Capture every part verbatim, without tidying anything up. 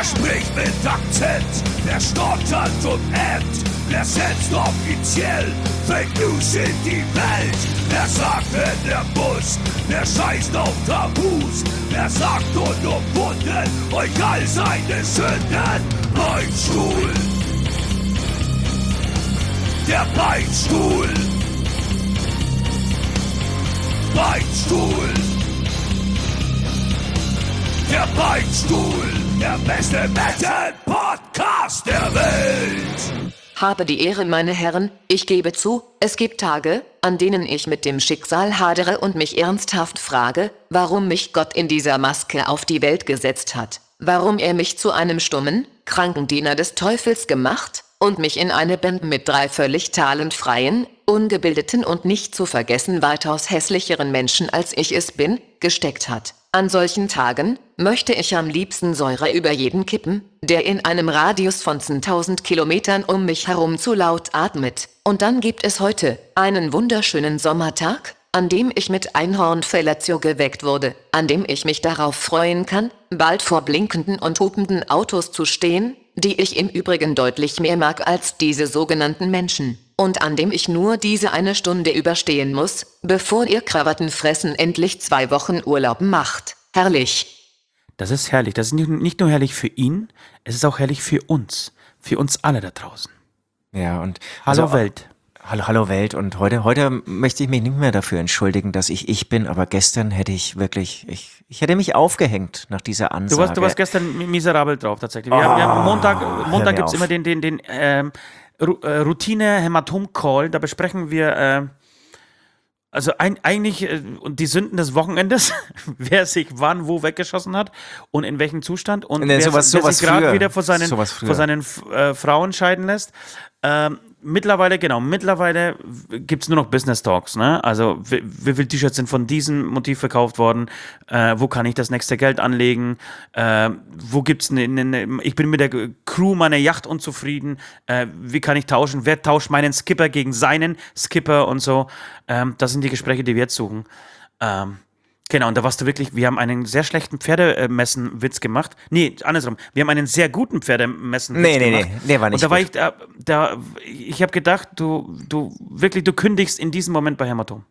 Wer spricht mit Akzent? Wer stottert und ämmt? Wer setzt offiziell Fake News in die Welt? Wer sagt, wenn er muss? Wer scheißt auf Tabus? Wer sagt unumwunden euch all seine Sünden? Beinstuhl! Der Beinstuhl! Beinstuhl! Der Beinstuhl! Der beste Metal-Podcast der Welt! Habe die Ehre, meine Herren, ich gebe zu, es gibt Tage, an denen ich mit dem Schicksal hadere und mich ernsthaft frage, warum mich Gott in dieser Maske auf die Welt gesetzt hat, warum er mich zu einem stummen, kranken Diener des Teufels gemacht und mich in eine Band mit drei völlig talentfreien, ungebildeten und nicht zu vergessen weitaus hässlicheren Menschen als ich es bin, gesteckt hat. An solchen Tagen möchte ich am liebsten Säure über jeden kippen, der in einem Radius von zehntausend Kilometern um mich herum zu laut atmet. Und dann gibt es heute einen wunderschönen Sommertag, an dem ich mit Einhornfellatio geweckt wurde, an dem ich mich darauf freuen kann, bald vor blinkenden und hupenden Autos zu stehen, die ich im Übrigen deutlich mehr mag als diese sogenannten Menschen. Und an dem ich nur diese eine Stunde überstehen muss, bevor ihr Krawattenfressen endlich zwei Wochen Urlaub macht. Herrlich. Das ist herrlich. Das ist nicht nur herrlich für ihn, es ist auch herrlich für uns. Für uns alle da draußen. Ja, und Hallo also, Welt. Hallo, hallo Welt. Und heute, heute möchte ich mich nicht mehr dafür entschuldigen, dass ich ich bin, aber gestern hätte ich wirklich, ich, ich hätte mich aufgehängt nach dieser Ansage. Du warst, du warst gestern miserabel drauf tatsächlich. Wir Oh, haben, wir haben Montag, Montag gibt es auf. immer den, den, den ähm, Routine-Hämatom-Call. Da besprechen wir äh, also ein, eigentlich äh, die Sünden des Wochenendes, wer sich wann wo weggeschossen hat und in welchem Zustand und Nee, wer, sowas- wer sowas sich gerade früher. wieder vor seinen, Sowas früher. vor seinen äh, Frauen scheiden lässt. Ähm, mittlerweile, genau, mittlerweile gibt es nur noch Business Talks, ne? Also wie, wie viele T-Shirts sind von diesem Motiv verkauft worden? Äh, wo kann ich das nächste Geld anlegen? Äh, wo gibt's eine, eine, eine, ich bin mit der Crew meiner Yacht unzufrieden. Äh, wie kann ich tauschen? Wer tauscht meinen Skipper gegen seinen Skipper und so? Ähm, das sind die Gespräche, die wir jetzt suchen. Ähm, Genau, und da warst du wirklich, wir haben einen sehr schlechten Pferdemessen-Witz gemacht. Nee, andersrum, wir haben einen sehr guten Pferdemessen-Witz Nee, nee, gemacht. nee, der war nicht Und da war gut. ich, da, da ich habe gedacht, du, du, wirklich, du kündigst in diesem Moment bei Hämatom.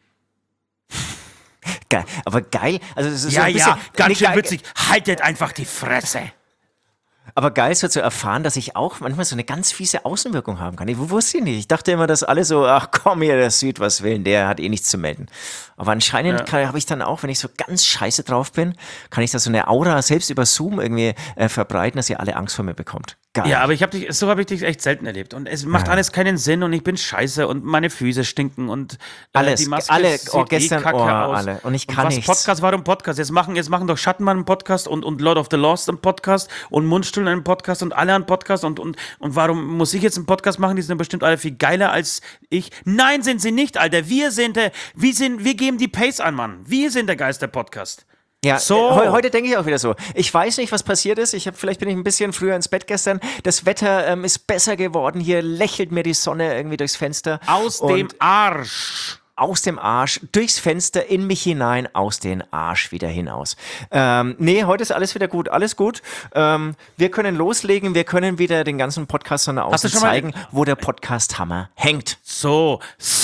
Geil, aber geil, also es ist so Ja, ein bisschen, ja, ganz nee, schön geil, witzig. Haltet einfach die Fresse. aber geil so zu erfahren, dass ich auch manchmal so eine ganz fiese Außenwirkung haben kann. Ich wusste ich nicht. Ich dachte immer, dass alle so, ach komm hier, der Süd, was will, der hat eh nichts zu melden. Aber anscheinend Ja. habe ich dann auch, wenn ich so ganz scheiße drauf bin, kann ich da so eine Aura selbst über Zoom irgendwie äh, verbreiten, dass ihr alle Angst vor mir bekommt. Geil. Ja, aber ich hab dich, so habe ich dich echt selten erlebt. Und es macht Ja. alles keinen Sinn und ich bin scheiße und meine Füße stinken und äh, Alles, die Maske alle, sieht oh, gestern, eh kacke oh, aus. alle. Und ich kann was nichts. Podcast, warum Podcast? Jetzt machen, jetzt machen doch Schattenmann einen Podcast und, und Lord of the Lost einen Podcast und Mundstuhl einen Podcast und alle einen Podcast und, und, und warum muss ich jetzt einen Podcast machen? Die sind bestimmt alle viel geiler als ich. Nein, sind sie nicht, Alter. Wir sind der, wir sind, wir geben die Pace an, Mann. Wir sind der Geist der Podcast. Ja, So. äh, heu- heute denke ich auch wieder so. Ich weiß nicht, was passiert ist. Ich hab, vielleicht bin ich ein bisschen früher ins Bett gestern. Das Wetter ähm, ist besser geworden. Hier lächelt mir die Sonne irgendwie durchs Fenster. Aus Und dem Arsch. aus dem Arsch, durchs Fenster, in mich hinein, aus den Arsch wieder hinaus. Ähm, nee, heute ist alles wieder gut, alles gut. Ähm, wir können loslegen, wir können wieder den ganzen Podcast von Hast außen du schon mal- zeigen, wo der Podcast-Hammer hängt. So,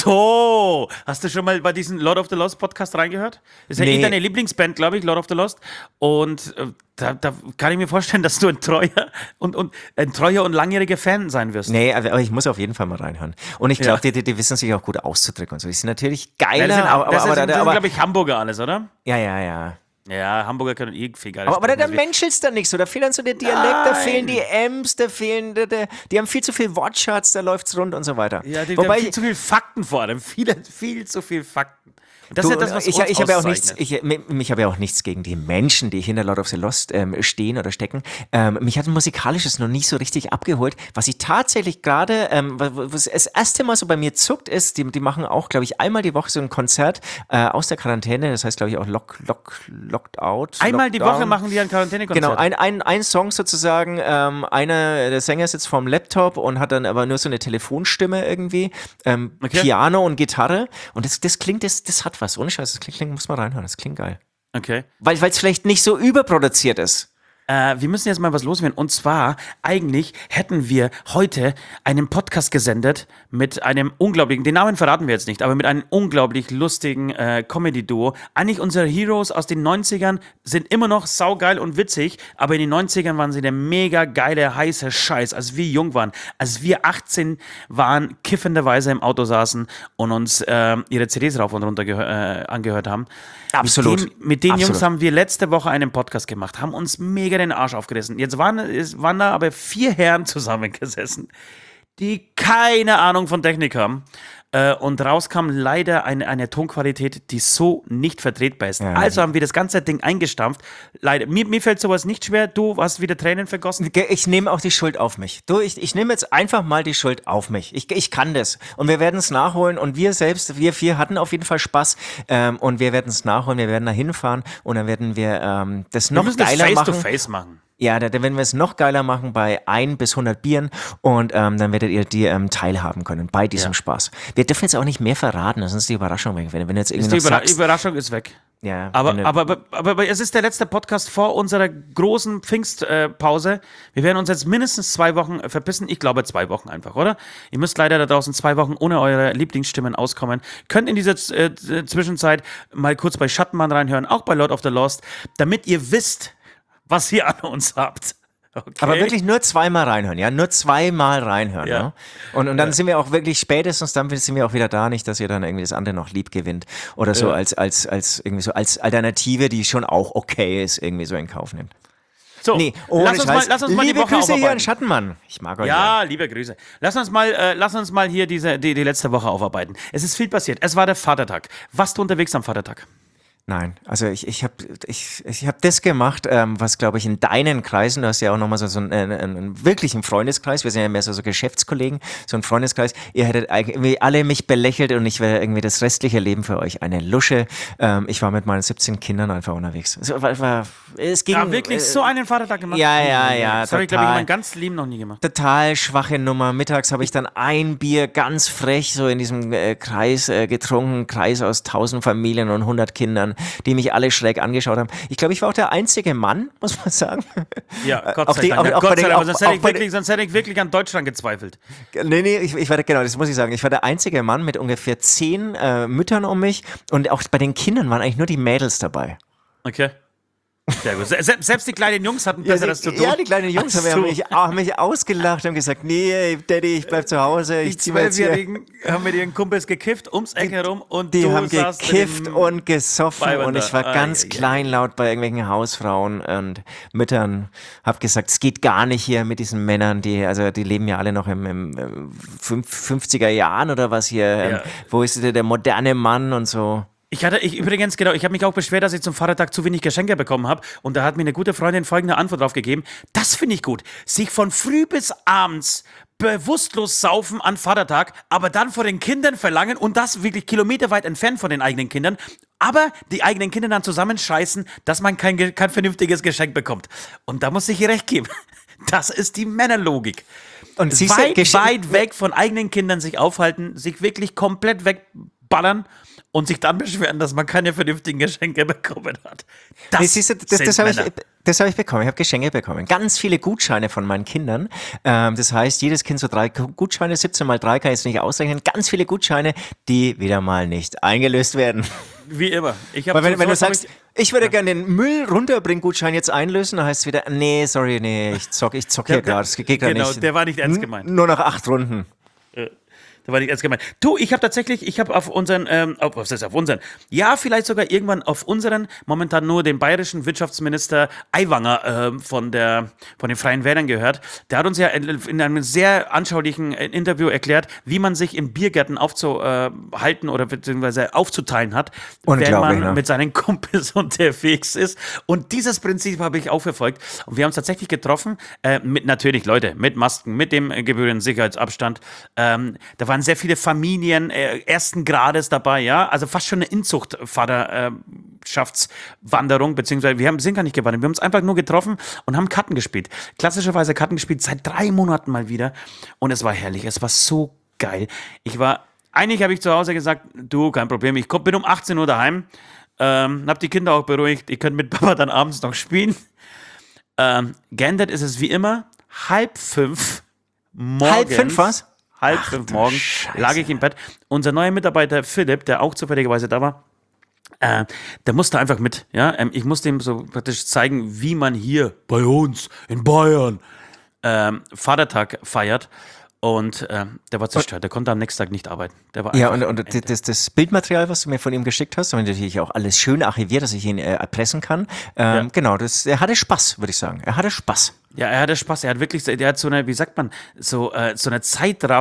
so. Hast du schon mal bei diesem Lord of the Lost Podcast reingehört? Ist ja Nee. eh deine Lieblingsband, glaube ich, Lord of the Lost. Und äh, da, da kann ich mir vorstellen, dass du ein treuer und, und ein treuer und langjähriger Fan sein wirst. Nee, aber aber ich muss auf jeden Fall mal reinhören. Und ich glaube, Ja. die, die, die wissen sich auch gut auszudrücken und so. Die sind natürlich Ja, geiler, das sind, aber, aber, das aber, sind, aber, aber glaube ich, Hamburger alles, oder? ja, ja, ja. Ja, Hamburger können eh viel geiler Aber, aber da, da sprechen als wir. menschelst da nicht so, da fehlt dann so der Dialekt, da fehlen die M's, da fehlen, da, da, die haben viel zu viel Wortschatz, da läuft's rund und so weiter. Ja, die, die Wobei haben viel zu viel Fakten vor allem. Viel, viel zu viel Fakten. Und das Du, ist ja das, was ich, uns ich habe ja auch nichts, auszeichnet. ich, mich habe ja auch nichts gegen die Menschen, die hinter Lord of the Lost ähm, stehen oder stecken. Ähm, mich hat ein musikalisches noch nicht so richtig abgeholt. Was ich tatsächlich gerade, ähm, was was das erste Mal so bei mir zuckt, ist, die, die machen auch, glaube ich, einmal die Woche so ein Konzert äh, aus der Quarantäne. Das heißt, glaube ich, auch Lock, Lock, Locked Out. Einmal die Lockdown. Woche machen die ein Quarantänekonzert. Genau, ein, ein, ein Song sozusagen, ähm, einer, der Sänger sitzt vorm Laptop und hat dann aber nur so eine Telefonstimme irgendwie, ähm, Okay. Piano und Gitarre und das, das klingt, das, das hat was, ohne Scheiß, das klingt, klingt, muss man reinhören, das klingt geil. Okay. Weil es vielleicht nicht so überproduziert ist. Äh, wir müssen jetzt mal was loswerden. Und zwar, eigentlich hätten wir heute einen Podcast gesendet mit einem unglaublichen, den Namen verraten wir jetzt nicht, aber mit einem unglaublich lustigen äh, Comedy-Duo. Eigentlich unsere Heroes aus den neunzigern sind immer noch saugeil und witzig, aber in den neunzigern waren sie der mega geile, heiße Scheiß, als wir jung waren. Als wir achtzehn waren, kiffenderweise im Auto saßen und uns äh, ihre C Ds rauf und runter äh, angehört haben. Absolut. Mit den, mit den Absolut. Jungs haben wir letzte Woche einen Podcast gemacht, haben uns mega den Arsch aufgerissen. Jetzt waren, es waren da aber vier Herren zusammengesessen, die keine Ahnung von Technik haben. Äh, und rauskam leider eine, eine Tonqualität, die so nicht vertretbar ist. Ja. Also haben wir das ganze Ding eingestampft. Leider, mir, mir fällt sowas nicht schwer. Du hast wieder Tränen vergossen. Ich nehme auch die Schuld auf mich. Du, ich, ich nehme jetzt einfach mal die Schuld auf mich. Ich, ich kann das. Und wir werden es nachholen. Und wir selbst, wir vier hatten auf jeden Fall Spaß. Ähm, und wir werden es nachholen. Wir werden da hinfahren. Und dann werden wir ähm, das noch wir müssen geiler das machen. Face-to-Face machen. Ja, da, da werden wir es noch geiler machen bei ein bis hundert Bieren und ähm, dann werdet ihr die ähm, teilhaben können bei diesem Ja. Spaß. Wir dürfen jetzt auch nicht mehr verraten, sonst ist die Überraschung weg. Wenn, wenn du jetzt Ist irgendwie die noch Überra sagst, Überraschung ist weg. ja, Aber, wenn du- aber, aber, aber, aber es ist der letzte Podcast vor unserer großen Pfingstpause. Wir werden uns jetzt mindestens zwei Wochen verpissen. Ich glaube zwei Wochen einfach, oder? Ihr müsst leider da draußen zwei Wochen ohne eure Lieblingsstimmen auskommen. Könnt in dieser äh, Zwischenzeit mal kurz bei Schattenmann reinhören, auch bei Lord of the Lost, damit ihr wisst, was ihr an uns habt. Okay. aber wirklich nur zweimal reinhören, ja, nur zweimal reinhören. Ja. Ne? Und, und dann sind wir auch wirklich spätestens, dann sind wir auch wieder da, nicht, dass ihr dann irgendwie das andere noch lieb gewinnt oder so Ja. als, als, als irgendwie so als Alternative, die schon auch okay ist, irgendwie so in Kauf nimmt. So, Nee, ohne lass uns Scheiß. mal, lass uns mal Liebe die Woche Grüße hier an aufarbeiten. Schattenmann. Ich mag euch. Ja, liebe Grüße. Lass uns mal, äh, lass uns mal hier diese, die, die letzte Woche aufarbeiten. Es ist viel passiert. Es war der Vatertag. Warst du unterwegs am Vatertag? Nein, also ich, ich habe ich, ich hab das gemacht, ähm, was glaube ich in deinen Kreisen, du hast ja auch nochmal so, so einen, einen, einen wirklichen Freundeskreis, wir sind ja mehr so, so Geschäftskollegen, so ein Freundeskreis, ihr hättet eigentlich irgendwie alle mich belächelt und ich wäre irgendwie das restliche Leben für euch eine Lusche. Ähm, ich war mit meinen siebzehn Kindern einfach unterwegs. Es, war, war, es ging, Ja, wirklich äh, so einen Vatertag gemacht? ja, ja, ja, Das habe ich, glaube ich, in total. meinem ganzen Leben noch nie gemacht. Total schwache Nummer. Mittags habe ich dann ein Bier ganz frech so in diesem äh, Kreis äh, getrunken, Kreis aus tausend Familien und hundert Kindern, die mich alle schräg angeschaut haben. Ich glaube, ich war auch der einzige Mann, muss man sagen. Ja, Gott Auf sei die- Dank. auch- Ja, auch bei Gott sei den- Dank. Aber auch- sonst hätte, auch ich bei wirklich, sonst hätte ich wirklich an Deutschland gezweifelt. Nee, nee, ich, ich war der, genau, das muss ich sagen. Ich war der einzige Mann mit ungefähr zehn äh, Müttern um mich und auch bei den Kindern waren eigentlich nur die Mädels dabei. Okay. Sehr gut. Se selbst die kleinen Jungs hatten Besseres zu tun. Ja, die kleinen Jungs Ach haben so. mich, haben mich ausgelacht und gesagt, nee, Daddy, ich bleib zu Hause, Die ich zieh mal jetzt hier. Zwölfjährigen haben mit ihren Kumpels gekifft, ums Eck herum und Die du haben saßt mit gekifft dem- und gesoffen Weibern und ich da. war Ai, ganz ai, ai. kleinlaut bei irgendwelchen Hausfrauen und Müttern. Hab gesagt, es geht gar nicht hier mit diesen Männern, die, also die leben ja alle noch im, im äh, fünf- fünfziger Jahren oder was hier. Ähm, Ja. Wo ist der, der moderne Mann und so? Ich hatte, ich übrigens, genau, ich habe mich auch beschwert, dass ich zum Vatertag zu wenig Geschenke bekommen habe. Und da hat mir eine gute Freundin folgende Antwort drauf gegeben. Das finde ich gut. Sich von früh bis abends bewusstlos saufen an Vatertag, aber dann vor den Kindern verlangen und das wirklich kilometerweit entfernt von den eigenen Kindern, aber die eigenen Kinder dann zusammenscheißen, dass man kein, ge- kein vernünftiges Geschenk bekommt. Und da muss ich ihr recht geben. Das ist die Männerlogik. Und siehst du, weit, Geschenk- weit weg von eigenen Kindern sich aufhalten, sich wirklich komplett wegballern und sich dann beschweren, dass man keine vernünftigen Geschenke bekommen hat. Das, Nee, siehst du, das, sind das habe ich, Männer. das hab ich bekommen. Ich habe Geschenke bekommen. Ganz viele Gutscheine von meinen Kindern. Ähm, das heißt, jedes Kind so drei Gu- Gutscheine, siebzehn mal drei kann ich jetzt nicht ausrechnen. Ganz viele Gutscheine, die wieder mal nicht eingelöst werden. Wie immer. Ich hab Weil wenn, so- wenn du sowas hab sagst, ich würde gerne den Müll runterbringen, Gutschein jetzt einlösen, dann heißt es wieder, nee, sorry, nee, ich zock, ich zock hier Der- der- gerade. Das geht gerade genau, nicht. der war nicht ernst N- gemeint. Nur noch acht Runden. Da war nicht ernst gemeint. Du, ich habe tatsächlich, ich habe auf unseren, ähm, auf, was heißt auf unseren, ja, vielleicht sogar irgendwann auf unseren, momentan nur den bayerischen Wirtschaftsminister Aiwanger ähm, von, der, von den Freien Wählern gehört. Der hat uns ja in, in einem sehr anschaulichen äh, Interview erklärt, wie man sich in Biergärten aufzuhalten oder beziehungsweise aufzuteilen hat, wenn Unglaublich, man ne? mit seinen Kumpels unterwegs ist. Und dieses Prinzip habe ich auch verfolgt. Und wir haben uns tatsächlich getroffen, äh, mit natürlich, Leute, mit Masken, mit dem äh, gebührenden Sicherheitsabstand. Ähm, da waren sehr viele Familien äh, ersten Grades dabei, ja. Also fast schon eine Inzuchtvaterschaftswanderung, beziehungsweise wir haben, sind gar nicht gewandert. Wir haben uns einfach nur getroffen und haben Karten gespielt. Klassischerweise Karten gespielt, seit drei Monaten mal wieder. Und es war herrlich. Es war so geil. Ich war, eigentlich habe ich zu Hause gesagt, du, kein Problem, ich komm, bin um achtzehn Uhr daheim. Ähm, hab die Kinder auch beruhigt, ihr könnt mit Papa dann abends noch spielen. Ähm, geändert ist es wie immer, halb fünf morgens. Halb fünf was? Halb fünf morgens lag ich im Bett. Unser neuer Mitarbeiter Philipp, der auch zufälligerweise da war, äh, der musste einfach mit. Ja? Ähm, ich musste ihm so praktisch zeigen, wie man hier bei uns in Bayern ähm, Vatertag feiert. Und ähm, der war zerstört, der konnte am nächsten Tag nicht arbeiten. Der war Ja, einfach und, am und Ende. das, das Bildmaterial, was du mir von ihm geschickt hast, haben wir natürlich auch alles schön archiviert, dass ich ihn äh, erpressen kann. Ähm, Ja. Genau, das, er hatte Spaß, würde ich sagen. Er hatte Spaß. Ja, er hatte Spaß. Er hat wirklich, der hat so eine, wie sagt man, so, äh, so eine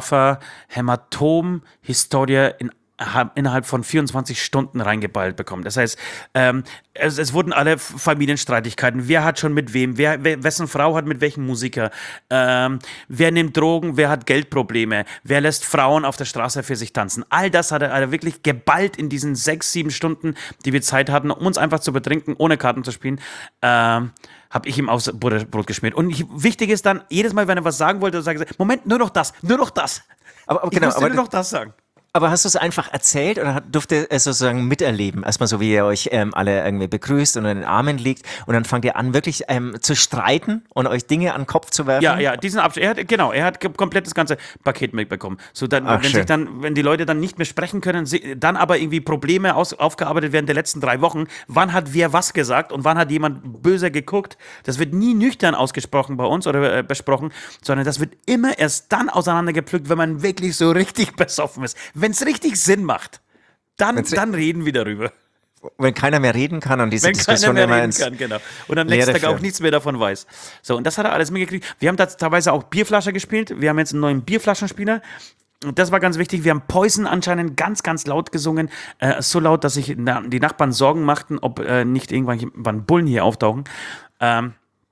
Zeitraffer-Hämatom-Historie in, innerhalb von vierundzwanzig Stunden reingeballt bekommen. Das heißt, ähm, es, es wurden alle Familienstreitigkeiten. Wer hat schon mit wem? Wer, wer, wessen Frau hat mit welchem Musiker? Ähm, wer nimmt Drogen? Wer hat Geldprobleme? Wer lässt Frauen auf der Straße für sich tanzen? All das hat er, hat er wirklich geballt in diesen sechs, sieben Stunden, die wir Zeit hatten, um uns einfach zu betrinken, ohne Karten zu spielen. Ähm, habe ich ihm aufs Brot geschmiert. Und ich, wichtig ist dann, jedes Mal, wenn er was sagen wollte, sage ich, Moment, nur noch das, nur noch das. Aber, aber Ich genau, musste aber, nur noch das sagen. aber hast du es einfach erzählt oder hat, durfte es sozusagen miterleben? Erstmal so, wie ihr euch ähm, alle irgendwie begrüßt und in den Armen liegt und dann fangt ihr an, wirklich ähm, zu streiten und euch Dinge an den Kopf zu werfen? Ja, ja, diesen Abschluss, er hat, genau, er hat ge- komplett das ganze Paket mitbekommen. So dann, Ach, wenn schön. sich dann, wenn die Leute dann nicht mehr sprechen können, sie, dann aber irgendwie Probleme aus, aufgearbeitet werden der letzten drei Wochen, wann hat wer was gesagt und wann hat jemand böse geguckt, das wird nie nüchtern ausgesprochen bei uns oder äh, besprochen, sondern das wird immer erst dann auseinandergepflückt, wenn man wirklich so richtig besoffen ist. Wenn es richtig Sinn macht, dann, Wenn's ri- dann reden wir darüber. Wenn keiner mehr reden kann und diese Wenn keiner Diskussion mehr immer reden ins kann, genau. Und am nächsten Leere Tag auch führen. nichts mehr davon weiß. So, und das hat er alles mitgekriegt. Wir haben da teilweise auch Bierflasche gespielt. Wir haben jetzt einen neuen Bierflaschenspieler. Und das war ganz wichtig. Wir haben Poison anscheinend ganz, ganz laut gesungen. Äh, so laut, dass sich na, die Nachbarn Sorgen machten, ob äh, nicht irgendwann Bullen hier auftauchen. Ähm,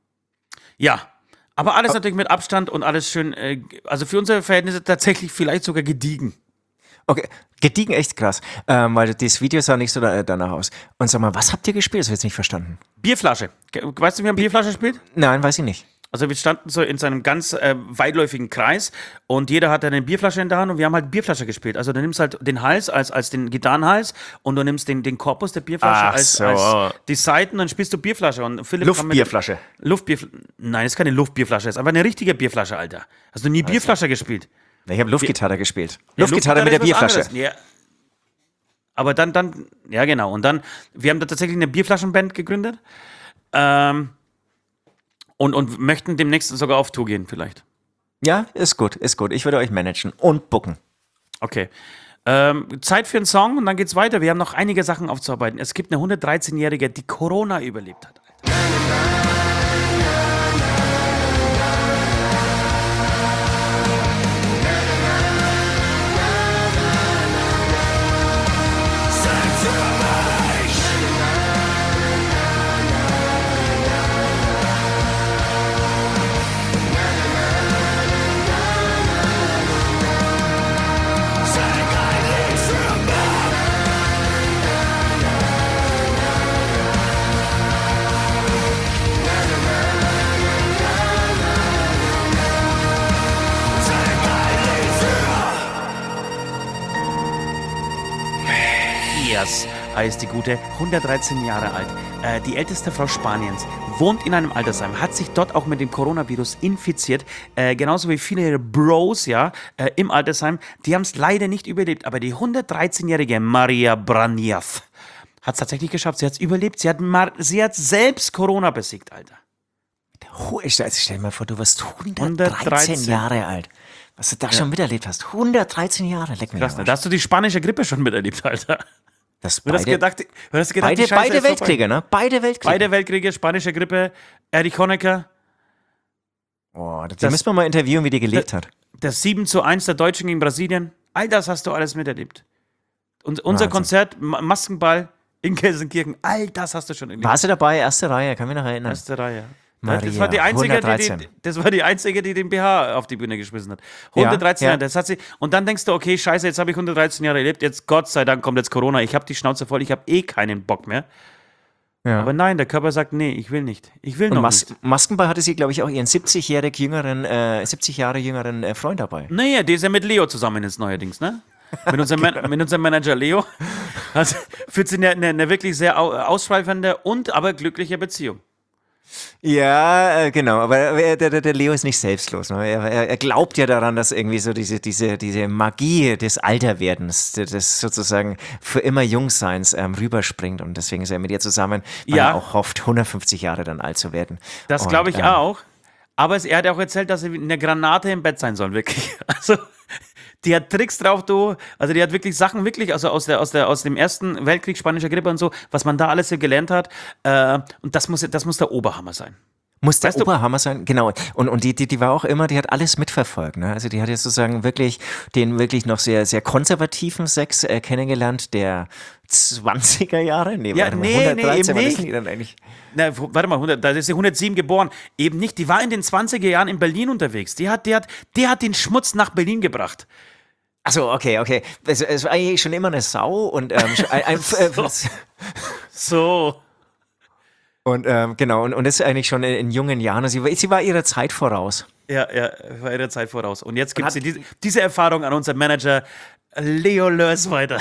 ja. Aber alles natürlich mit Abstand und alles schön, äh, also für unsere Verhältnisse tatsächlich vielleicht sogar gediegen. Okay, gediegen echt krass, ähm, weil das Video sah nicht so da, danach aus. Und sag mal, was habt ihr gespielt? Das habe ich jetzt nicht verstanden. Bierflasche. Ge- Weißt du, wie man Bierflasche spielt? Nein, weiß ich nicht. Also wir standen so in so einem ganz äh, weitläufigen Kreis und jeder hatte eine Bierflasche in der Hand und wir haben halt Bierflasche gespielt. Also du nimmst halt den Hals als, als den Gitarrenhals und du nimmst den, den Korpus der Bierflasche Ach als, so. als die Seiten und dann spielst du Bierflasche. Und Philipp kam mit- Luftbierflasche. Luftbierflasche. Nein, das ist keine Luftbierflasche, das ist einfach eine richtige Bierflasche, Alter. Hast du nie Bierflasche gespielt? Ich habe Luftgitarre gespielt. Ja, Luftgitarre mit der ist was Bierflasche. anderes. Ja. Aber dann, dann, ja genau. Und dann, wir haben da tatsächlich eine Bierflaschenband gegründet. Ähm, und, und möchten demnächst sogar auf Tour gehen, vielleicht. Ja, ist gut, ist gut. Ich würde euch managen und booken. Okay. Ähm, Zeit für einen Song und dann geht's weiter. Wir haben noch einige Sachen aufzuarbeiten. Es gibt eine hundertdreizehn-Jährige, die Corona überlebt hat. Diaz heißt die gute, hundertdreizehn Jahre alt. Äh, die älteste Frau Spaniens, wohnt in einem Altersheim, hat sich dort auch mit dem Coronavirus infiziert, äh, genauso wie viele ihrer Bros, ja, äh, im Altersheim. Die haben es leider nicht überlebt, aber die hundertdreizehn-jährige Maria Braniav hat es tatsächlich geschafft. Sie hat es überlebt. Sie hat, Mar- sie hat selbst Corona besiegt, Alter. Hu- ich stell, stell dir mal vor, du wirst hundertdreizehn hundertdreizehn Jahre alt. Was du da schon miterlebt hast. hundertreizehn Jahre, leck mich Krass, am ne? Arsch. Da hast du die spanische Grippe schon miterlebt, Alter. Das Du hast beide, gedacht, du hast gedacht die beide, Scheiße beide ist vorbei. Weltkriege, ne? Beide Weltkriege. Beide Weltkriege, spanische Grippe, Erich Honecker. Oh, die Das- müssen wir mal interviewen, wie die gelebt hat. Das sieben zu eins der Deutschen gegen Brasilien. All das hast du alles miterlebt. Und unser Wahnsinn. Konzert, Ma- Maskenball in Gelsenkirchen, all das hast du schon erlebt. War sie dabei? Erste Reihe, kann mich noch erinnern. Erste Reihe. Maria, das, war die einzige, die, hundertdreizehn. die, das war die einzige, die den B H auf die Bühne geschmissen hat. hundertdreizehn ja. Jahre, das hat sie. Und dann denkst du, okay, scheiße, jetzt habe ich hundertdreizehn Jahre erlebt, jetzt Gott sei Dank kommt jetzt Corona, ich habe die Schnauze voll, ich habe eh keinen Bock mehr. Ja. Aber nein, der Körper sagt, nee, ich will nicht. Ich will Und noch Mas nicht. Maskenball hatte sie, glaube ich, auch ihren siebzigjährig jüngeren, äh, siebzig Jahre jüngeren äh, Freund dabei. Naja, der ist ja mit Leo zusammen jetzt neuerdings, ne? Mit unserem, Man mit unserem Manager Leo. Also, führt sie eine, eine, eine wirklich sehr au ausschweifende und aber glückliche Beziehung. Ja, äh, genau, aber äh, der, der, der Leo ist nicht selbstlos. Ne? Er, er, er glaubt ja daran, dass irgendwie so diese, diese, diese Magie des Alterwerdens, des sozusagen für immer Jungseins ähm, rüberspringt und deswegen ist er mit ihr zusammen, weil Ja. er auch hofft, hundertfünfzig Jahre dann alt zu werden. Das Und, glaube ich ähm, auch. Aber es, er hat auch erzählt, dass sie eine Granate im Bett sein soll, wirklich. Also, die hat Tricks drauf, du. Also, die hat wirklich Sachen, wirklich, also aus, der, aus, der, aus dem Ersten Weltkrieg, spanischer Grippe und so, was man da alles so gelernt hat. Äh, und das muss, das muss der Oberhammer sein. Muss der Weißt du- Oberhammer sein, genau. Und, und die, die, die war auch immer, die hat alles mitverfolgt. Ne? Also die hat jetzt sozusagen wirklich den wirklich noch sehr, sehr konservativen Sex äh, kennengelernt, der zwanziger Jahre? Nee, Ja, warte mal, nee, nee, hundertdreizehn, eben was nicht. sind die dann eigentlich? Na, w- warte mal, hundert, da ist sie hundertsieben geboren. Eben nicht, die war in den zwanziger Jahren in Berlin unterwegs. Die hat, die hat, die hat den Schmutz nach Berlin gebracht. Achso, okay, okay. Es, es war eigentlich schon immer eine Sau und ähm, schon ein, ein, äh, So. und ähm, genau, und, und das ist eigentlich schon in, in jungen Jahren. Und Sie, war- sie war ihrer Zeit voraus. Ja, ja, war ihrer Zeit voraus. Und jetzt gibt hat- sie diese, diese Erfahrung an unseren Manager Leo Lörs weiter.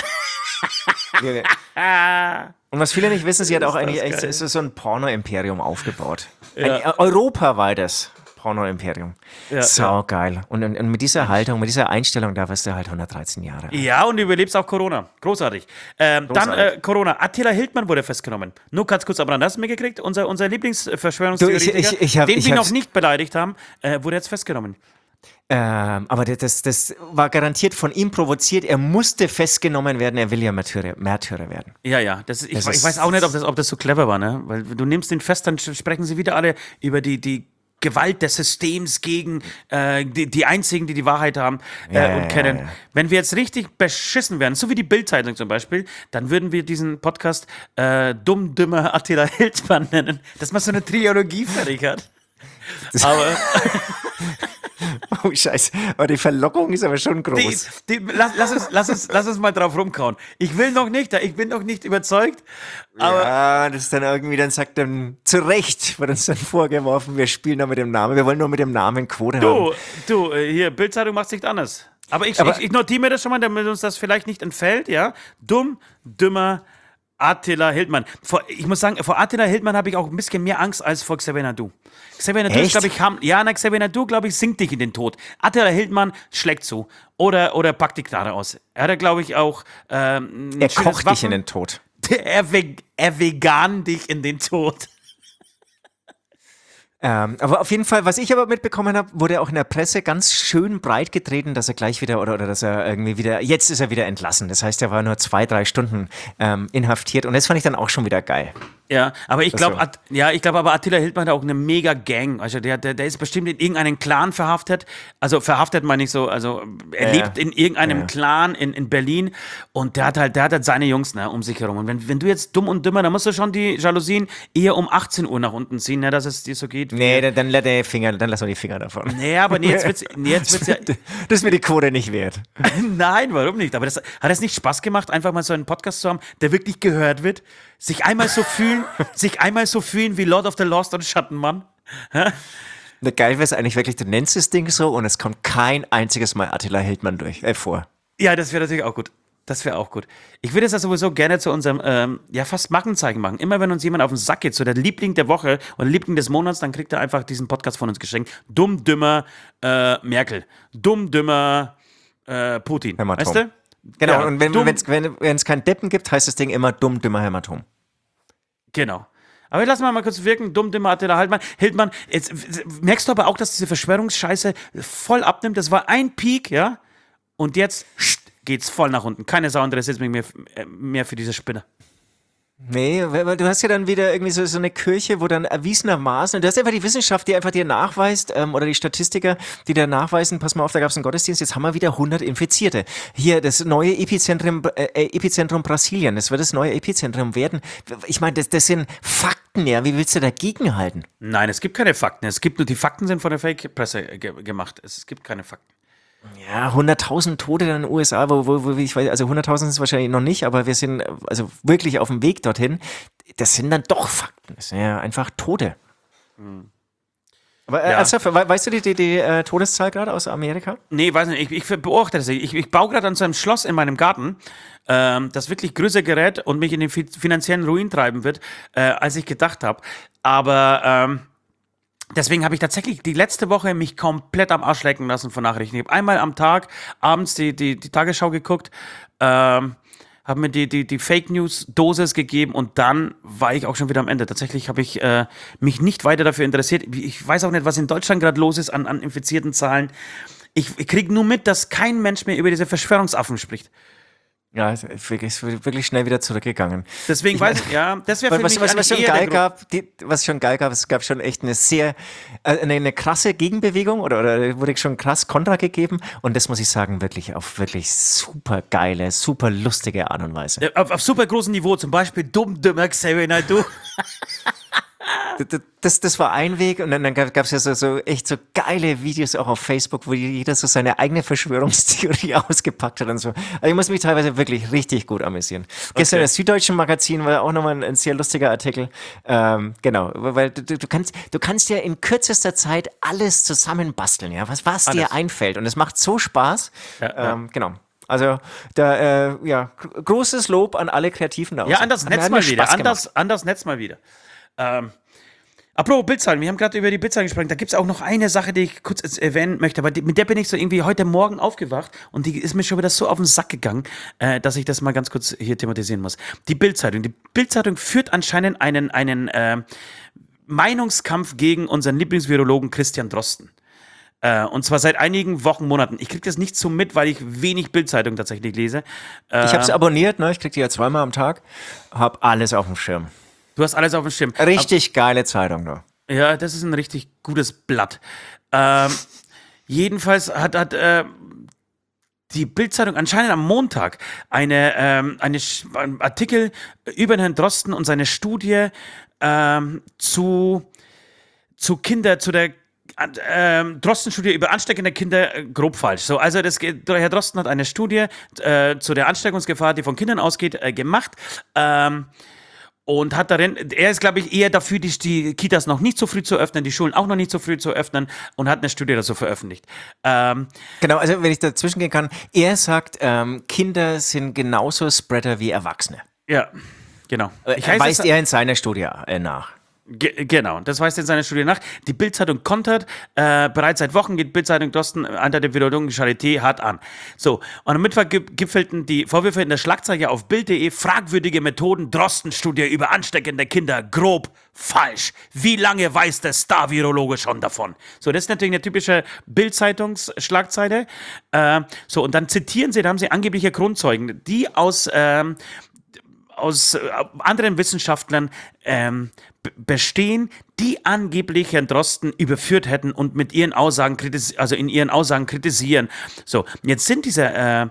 Und was viele nicht wissen, sie hat auch Ist eigentlich das echt geil. ist so ein Porno-Imperium aufgebaut. Ja. Ein äh, europaweites Porno-Imperium. Ja, Sau geil. Und, und, und mit dieser Haltung, mit dieser Einstellung, da wirst du halt hundertdreizehn Jahre. alt. Ja, und du überlebst auch Corona. Großartig. Ähm, Dann Großartig. äh, Corona. Attila Hildmann wurde festgenommen. Nur ganz kurz am Rand. Hast du mitgekriegt? Unser, unser Lieblingsverschwörungstheoretiker, Du, ich- ich- ich hab- den ich wir hab's- noch nicht beleidigt haben, äh, wurde jetzt festgenommen. Ähm, aber das, das war garantiert von ihm provoziert. Er musste festgenommen werden. Er will ja Märtyrer, Märtyrer werden. Ja, ja. Das ist, ich, Das ich ist- weiß auch nicht, ob das, ob das so clever war, ne? Weil du nimmst den fest, dann sprechen sie wieder alle über die, die Gewalt des Systems gegen äh, die, die einzigen, die die Wahrheit haben äh, Ja, und ja, kennen. ja, ja. Wenn wir jetzt richtig beschissen wären, so wie die Bild-Zeitung zum Beispiel, dann würden wir diesen Podcast äh, Dumm, Dümmer Attila Hildmann nennen, dass man so eine Trilogie fertig hat. Aber Oh, Scheiße. Aber die Verlockung ist aber schon die, groß. die, lass, lass, uns, lass, uns, lass uns mal drauf rumkauen. Ich will noch nicht, ich bin noch nicht überzeugt, aber ja, das ist dann irgendwie, dann sagt dann, zu Recht wird uns dann vorgeworfen, wir spielen nur mit dem Namen, wir wollen nur mit dem Namen Quote haben. du, du, äh, hier, Bild-Zeitung macht nicht anders. Aber ich, Aber- ich, ich notiere mir das schon mal, damit uns das vielleicht nicht entfällt, ja? Dumm, dümmer Attila Hildmann. Vor, ich muss sagen, vor Attila Hildmann habe ich auch ein bisschen mehr Angst als vor Xavier Naidu. Xavier Naidu, Echt? glaube ich, haben, ja, na, Xavier Naidu, glaube ich, sinkt dich in den Tod. Attila Hildmann schlägt zu. Oder, oder packt die Knarre aus. Er hat, glaube ich, auch ähm, ein Er schönes kocht dich Waffen- in den Tod. Er, ve er vegan dich in den Tod. Ähm, aber auf jeden Fall, was ich aber mitbekommen habe, wurde auch in der Presse ganz schön breit getreten, dass er gleich wieder oder, oder dass er irgendwie wieder, jetzt ist er wieder entlassen. Das heißt, er war nur zwei, drei Stunden ähm, inhaftiert und das fand ich dann auch schon wieder geil. Ja, aber ich Das glaube, so. ja, ich glaube aber Attila Hildmann hat auch eine mega Gang. Also der, der, der ist bestimmt in irgendeinen Clan verhaftet. Also verhaftet meine ich so, also er Ja, lebt in irgendeinem ja. Clan in, in Berlin und der hat halt, der hat halt seine Jungs ne, um sich herum. Und wenn, wenn du jetzt dumm und dümmer, dann musst du schon die Jalousien eher um achtzehn Uhr nach unten ziehen, ne, dass es dir so geht. Nee, dann, dann, lässt er die Finger, dann lassen wir die Finger davon. Nee, aber nee, jetzt wird's, nee, jetzt wird's ja. Das ist mir die Quote nicht wert. Nein, warum nicht? Aber das, hat es nicht Spaß gemacht, einfach mal so einen Podcast zu haben, der wirklich gehört wird? Sich einmal so fühlen, sich einmal so fühlen wie Lord of the Lost und Schattenmann? Na, geil wäre es eigentlich wirklich, du nennst das Ding so und es kommt kein einziges Mal Attila Hildmann durch, äh, vor. Ja, das wäre natürlich auch gut. Das wäre auch gut. Ich würde es ja sowieso gerne zu unserem, ähm, ja, fast Markenzeichen machen. Immer wenn uns jemand auf den Sack geht, so der Liebling der Woche oder Liebling des Monats, dann kriegt er einfach diesen Podcast von uns geschenkt. Dumm, dümmer äh, Merkel. Dumm, dümmer äh, Putin. Hämatom. Weißt du? Genau, Ja, und wenn dumm- es wenn, wenn's keinen Deppen gibt, heißt das Ding immer dumm, dümmer Hämatom. Genau. Aber lass mal mal kurz wirken. Dumm, dümmer Attila Hildmann. Hildmann, jetzt merkst du aber auch, dass diese Verschwörungsscheiße voll abnimmt. Das war ein Peak, ja? Und jetzt geht's voll nach unten. Keine Sau interessiert mich mehr, mehr für diese Spinne. Nee, weil weil du hast ja dann wieder irgendwie so, so eine Kirche, wo dann erwiesenermaßen, und du hast einfach die Wissenschaft, die einfach dir nachweist, ähm, oder die Statistiker, die dir nachweisen, pass mal auf, da gab es einen Gottesdienst, jetzt haben wir wieder hundert Infizierte. Hier, das neue Epizentrum, äh, Epizentrum Brasilien, das wird das neue Epizentrum werden. Ich meine, das, das sind Fakten, ja, wie willst du dagegen halten? Nein, es gibt keine Fakten. Es gibt nur, die Fakten sind von der Fake-Presse ge gemacht. Es gibt keine Fakten. Ja, hunderttausend Tote in den U S A, wo, wo, wo ich weiß, also hunderttausend sind es wahrscheinlich noch nicht, aber wir sind also wirklich auf dem Weg dorthin. Das sind dann doch Fakten. Das sind ja einfach Tote. Aber, äh, Ja. ernsthaft, we- weißt du die, die, die äh, Todeszahl gerade aus Amerika? Nee, weiß nicht, ich, ich beobachte das. Ich, ich baue gerade an so einem Schloss in meinem Garten, ähm, das wirklich größer gerät und mich in den fi- finanziellen Ruin treiben wird, äh, als ich gedacht habe. Aber ähm, deswegen habe ich tatsächlich die letzte Woche mich komplett am Arsch lecken lassen von Nachrichten. Ich habe einmal am Tag abends die, die, die Tagesschau geguckt, ähm, habe mir die, die, die Fake News Dosis gegeben und dann war ich auch schon wieder am Ende. Tatsächlich habe ich äh, mich nicht weiter dafür interessiert. Ich weiß auch nicht, was in Deutschland gerade los ist an, an infizierten Zahlen. Ich, ich kriege nur mit, dass kein Mensch mehr über diese Verschwörungsaffen spricht. Ja, es ist wirklich, es ist wirklich schnell wieder zurückgegangen. Deswegen weiß ich, ja, das wäre für Was, mich was, was eigentlich schon eher der geil Grund. gab, die, was schon geil gab, es gab schon echt eine sehr, äh, eine, eine krasse Gegenbewegung oder, oder wurde schon krass Kontra gegeben und das muss ich sagen, wirklich auf wirklich super geile, super lustige Art und Weise. Ja, Auf, auf super großem Niveau, zum Beispiel dumm, dümmer Xavier Naidoo. Das, das, das war ein Weg und dann, dann gab es ja so, so echt so geile Videos auch auf Facebook, wo jeder so seine eigene Verschwörungstheorie ausgepackt hat und so. Also ich muss mich teilweise wirklich richtig gut amüsieren. Gestern das Süddeutschen Magazin war auch nochmal ein, ein sehr lustiger Artikel. Ähm, genau, weil du, du, kannst, du kannst ja in kürzester Zeit alles zusammenbasteln, ja, was, was dir Alles. einfällt und es macht so Spaß. Ja, ja. Ähm, genau. Also, da, äh, ja, gr- großes Lob an alle Kreativen da Ja, außen. an das Hat mir- Netz hat mir mal wieder. Spaß An gemacht. das, an das Netz mal wieder. Ähm, apropos Bildzahlen, wir haben gerade über die Bildzahlen gesprochen. Da gibt es auch noch eine Sache, die ich kurz jetzt erwähnen möchte, weil die, mit der bin ich so irgendwie heute Morgen aufgewacht und die ist mir schon wieder so auf den Sack gegangen, äh, dass ich das mal ganz kurz hier thematisieren muss. Die Bildzeitung. Die Bildzeitung führt anscheinend einen, einen äh, Meinungskampf gegen unseren Lieblingsvirologen Christian Drosten. Äh, und zwar seit einigen Wochen, Monaten. Ich kriege das nicht so mit, weil ich wenig Bildzeitung tatsächlich lese. Äh, Ich habe es abonniert, ne? Ich krieg die ja zweimal am Tag. Hab alles auf dem Schirm. du hast alles auf dem Schirm. Richtig geile Zeitung, ne? Ja, das ist ein richtig gutes Blatt. Ähm, jedenfalls hat, hat äh, die Bildzeitung anscheinend am Montag eine, ähm, eine Sch- einen Artikel über Herrn Drosten und seine Studie ähm, zu, zu Kinder, zu der ähm, Drosten-Studie über ansteckende Kinder äh, grob falsch. So, also das, geht- Herr Drosten hat eine Studie äh, zu der Ansteckungsgefahr, die von Kindern ausgeht, äh, gemacht. Ähm, Und hat darin, er ist, glaube ich, eher dafür, die, die Kitas noch nicht so früh zu öffnen, die Schulen auch noch nicht so früh zu öffnen und hat eine Studie dazu veröffentlicht. Ähm, Genau, also wenn ich dazwischen gehen kann, er sagt, ähm, Kinder sind genauso Spreader wie Erwachsene. ja, genau. Ich Äh, heiße weist es- er in seiner Studie äh, nach. Ge genau, das weist in seiner Studie nach. Die Bild-Zeitung kontert, äh, bereits seit Wochen geht Bild-Zeitung Drosten unter der Virologen Charité hart an. So, und am Mittwoch gip- gipfelten die Vorwürfe in der Schlagzeile auf Bild punkt de, fragwürdige Methoden, Drosten-Studie über ansteckende Kinder, grob falsch. Wie lange weiß der Star-Virologe schon davon? So, das ist natürlich eine typische Bild-Zeitungs-Schlagzeile. Äh, so, und dann zitieren sie, da haben sie angebliche Grundzeugen, die aus... Ähm, aus äh, anderen Wissenschaftlern ähm, b- bestehen, die angeblich Herrn Drosten überführt hätten und mit ihren Aussagen kritis- also in ihren Aussagen kritisieren. So, jetzt sind diese äh,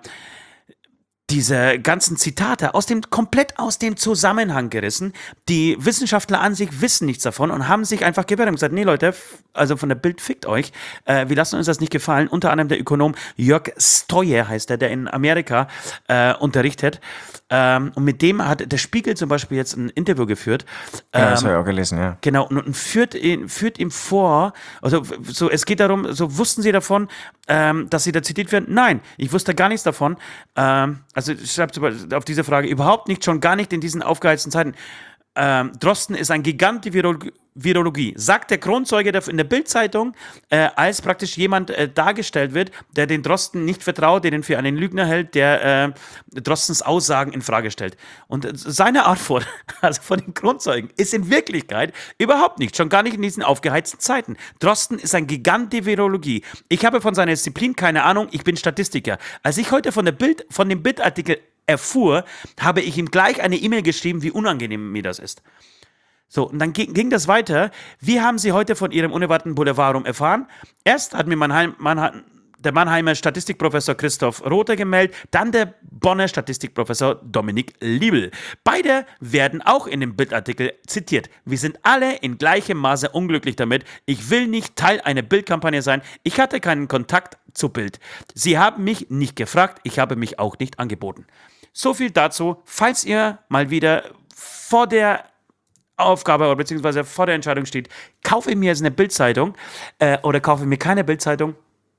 diese ganzen Zitate aus dem komplett aus dem Zusammenhang gerissen. Die Wissenschaftler an sich wissen nichts davon und haben sich einfach gewehrt und gesagt, nee Leute, f- also von der Bild fickt euch, äh, wir lassen uns das nicht gefallen. Unter anderem der Ökonom Jörg Stoje heißt er, der in Amerika äh, unterrichtet. Ähm, und mit dem hat der Spiegel zum Beispiel jetzt ein Interview geführt. Ja, das Ähm, habe ich auch gelesen, ja. Genau, und, und führt, ihn, führt ihm vor, also so, es geht darum, so wussten Sie davon, ähm, dass Sie da zitiert werden? Nein, ich wusste gar nichts davon. Ähm, also schreibt auf diese Frage überhaupt nicht, schon gar nicht in diesen aufgeheizten Zeiten. Ähm, Drosten ist ein Gigant der Virol- Virologie, sagt der Kronzeuge der- in der Bild-Zeitung, äh, als praktisch jemand äh, dargestellt wird, der den Drosten nicht vertraut, der den für einen Lügner hält, der äh, Drostens Aussagen in Frage stellt. Und äh, seine Antwort, also von den Kronzeugen, ist in Wirklichkeit überhaupt nicht, schon gar nicht in diesen aufgeheizten Zeiten. Drosten ist ein Gigant der Virologie. Ich habe von seiner Disziplin keine Ahnung, ich bin Statistiker. Als ich heute von, der Bild, von dem Bild-Artikel erfuhr, habe ich ihm gleich eine E-Mail geschrieben, wie unangenehm mir das ist. So, und dann ging, ging das weiter. Wie haben Sie heute von Ihrem unerwarteten Boulevarrum erfahren? Erst hat mir Mannheim, Mannheim, der Mannheimer Statistikprofessor Christoph Rother gemeldet, dann der Bonner Statistikprofessor Dominik Liebel. Beide werden auch in dem Bildartikel zitiert. Wir sind alle in gleichem Maße unglücklich damit. Ich will nicht Teil einer Bildkampagne sein. Ich hatte keinen Kontakt zu Bild. Sie haben mich nicht gefragt, ich habe mich auch nicht angeboten. So viel dazu, falls ihr mal wieder vor der Aufgabe oder beziehungsweise vor der Entscheidung steht, kaufe ich mir jetzt eine Bildzeitung äh, oder kaufe ich mir keine Bildzeitung,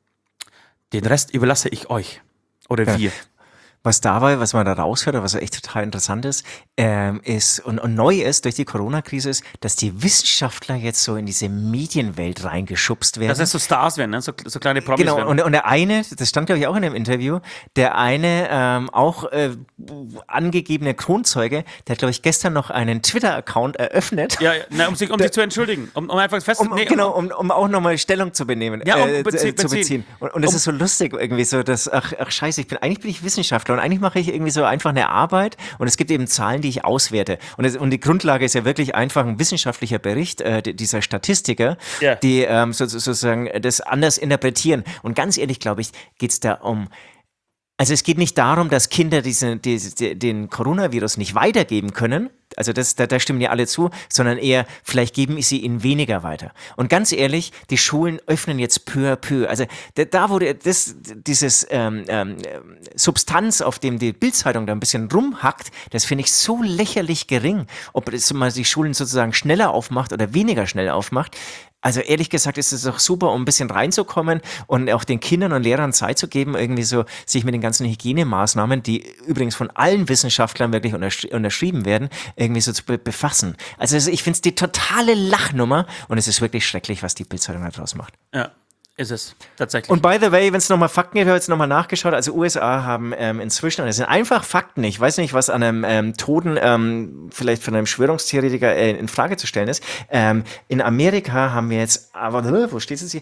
den Rest überlasse ich euch oder Ja. wir. Was dabei, was man da raushört, oder was echt total interessant ist, ähm, ist und, und neu ist durch die Corona-Krise, ist, dass die Wissenschaftler jetzt so in diese Medienwelt reingeschubst werden. Dass das so Stars werden, ne? so, so kleine Promis Genau, werden. und, und der eine, das stand glaube ich auch in dem Interview, der eine ähm, auch äh, angegebene Kronzeuge, der hat glaube ich gestern noch einen Twitter-Account eröffnet. ja, ja, na, um sich, um sich zu entschuldigen, um, um einfach fest Um, nee, genau, um, um auch nochmal Stellung zu benehmen, Ja, um äh, bezie- zu, zu beziehen. beziehen. Und, und es Um- ist so lustig irgendwie so, dass, ach, ach scheiße, ich bin, eigentlich bin ich Wissenschaftler und eigentlich mache ich irgendwie so einfach eine Arbeit und es gibt eben Zahlen, die ich auswerte. Und, es, und die Grundlage ist ja wirklich einfach ein wissenschaftlicher Bericht äh, d- dieser Statistiker, Ja. die ähm, so, so- sozusagen das anders interpretieren. Und ganz ehrlich, glaube ich, geht es da um Also es geht nicht darum, dass Kinder diese, diese, den Coronavirus nicht weitergeben können, also das, da, da stimmen ja alle zu, sondern eher, vielleicht geben sie ihn weniger weiter. Und ganz ehrlich, die Schulen öffnen jetzt peu à peu. Also da, da wo der- das, dieses ähm, ähm, Substanz, auf dem die Bildzeitung da ein bisschen rumhackt, das finde ich so lächerlich gering, ob das mal die Schulen sozusagen schneller aufmacht oder weniger schnell aufmacht. Also ehrlich gesagt ist es doch super, um ein bisschen reinzukommen und auch den Kindern und Lehrern Zeit zu geben, irgendwie so sich mit den ganzen Hygienemaßnahmen, die übrigens von allen Wissenschaftlern wirklich untersch- unterschrieben werden, irgendwie so zu be- befassen. Also ich finde es die totale Lachnummer und es ist wirklich schrecklich, was die Bildzeitung da draus macht. Ja, ist es. Tatsächlich. Und by the way, wenn es nochmal Fakten gibt, ich habe jetzt nochmal nachgeschaut, also U S A haben ähm, inzwischen, und das sind einfach Fakten, ich weiß nicht, was an einem ähm, Toten ähm, vielleicht von einem Verschwörungstheoretiker äh, in Frage zu stellen ist, ähm, in Amerika haben wir jetzt, aber wo steht es jetzt hier?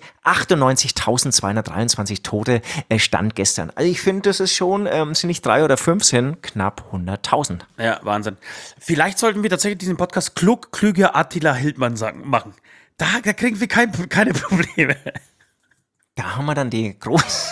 achtundneunzigtausendzweihundertdreiundzwanzig Tote äh, Stand gestern. Also ich finde, das ist schon, ähm, sind nicht drei oder fünf, sind knapp hunderttausend. Ja, Wahnsinn. Vielleicht sollten wir tatsächlich diesen Podcast Klug, Klüger Attila Hildmann sagen, machen. Da, da kriegen wir kein, keine Probleme. Da haben wir dann die groß.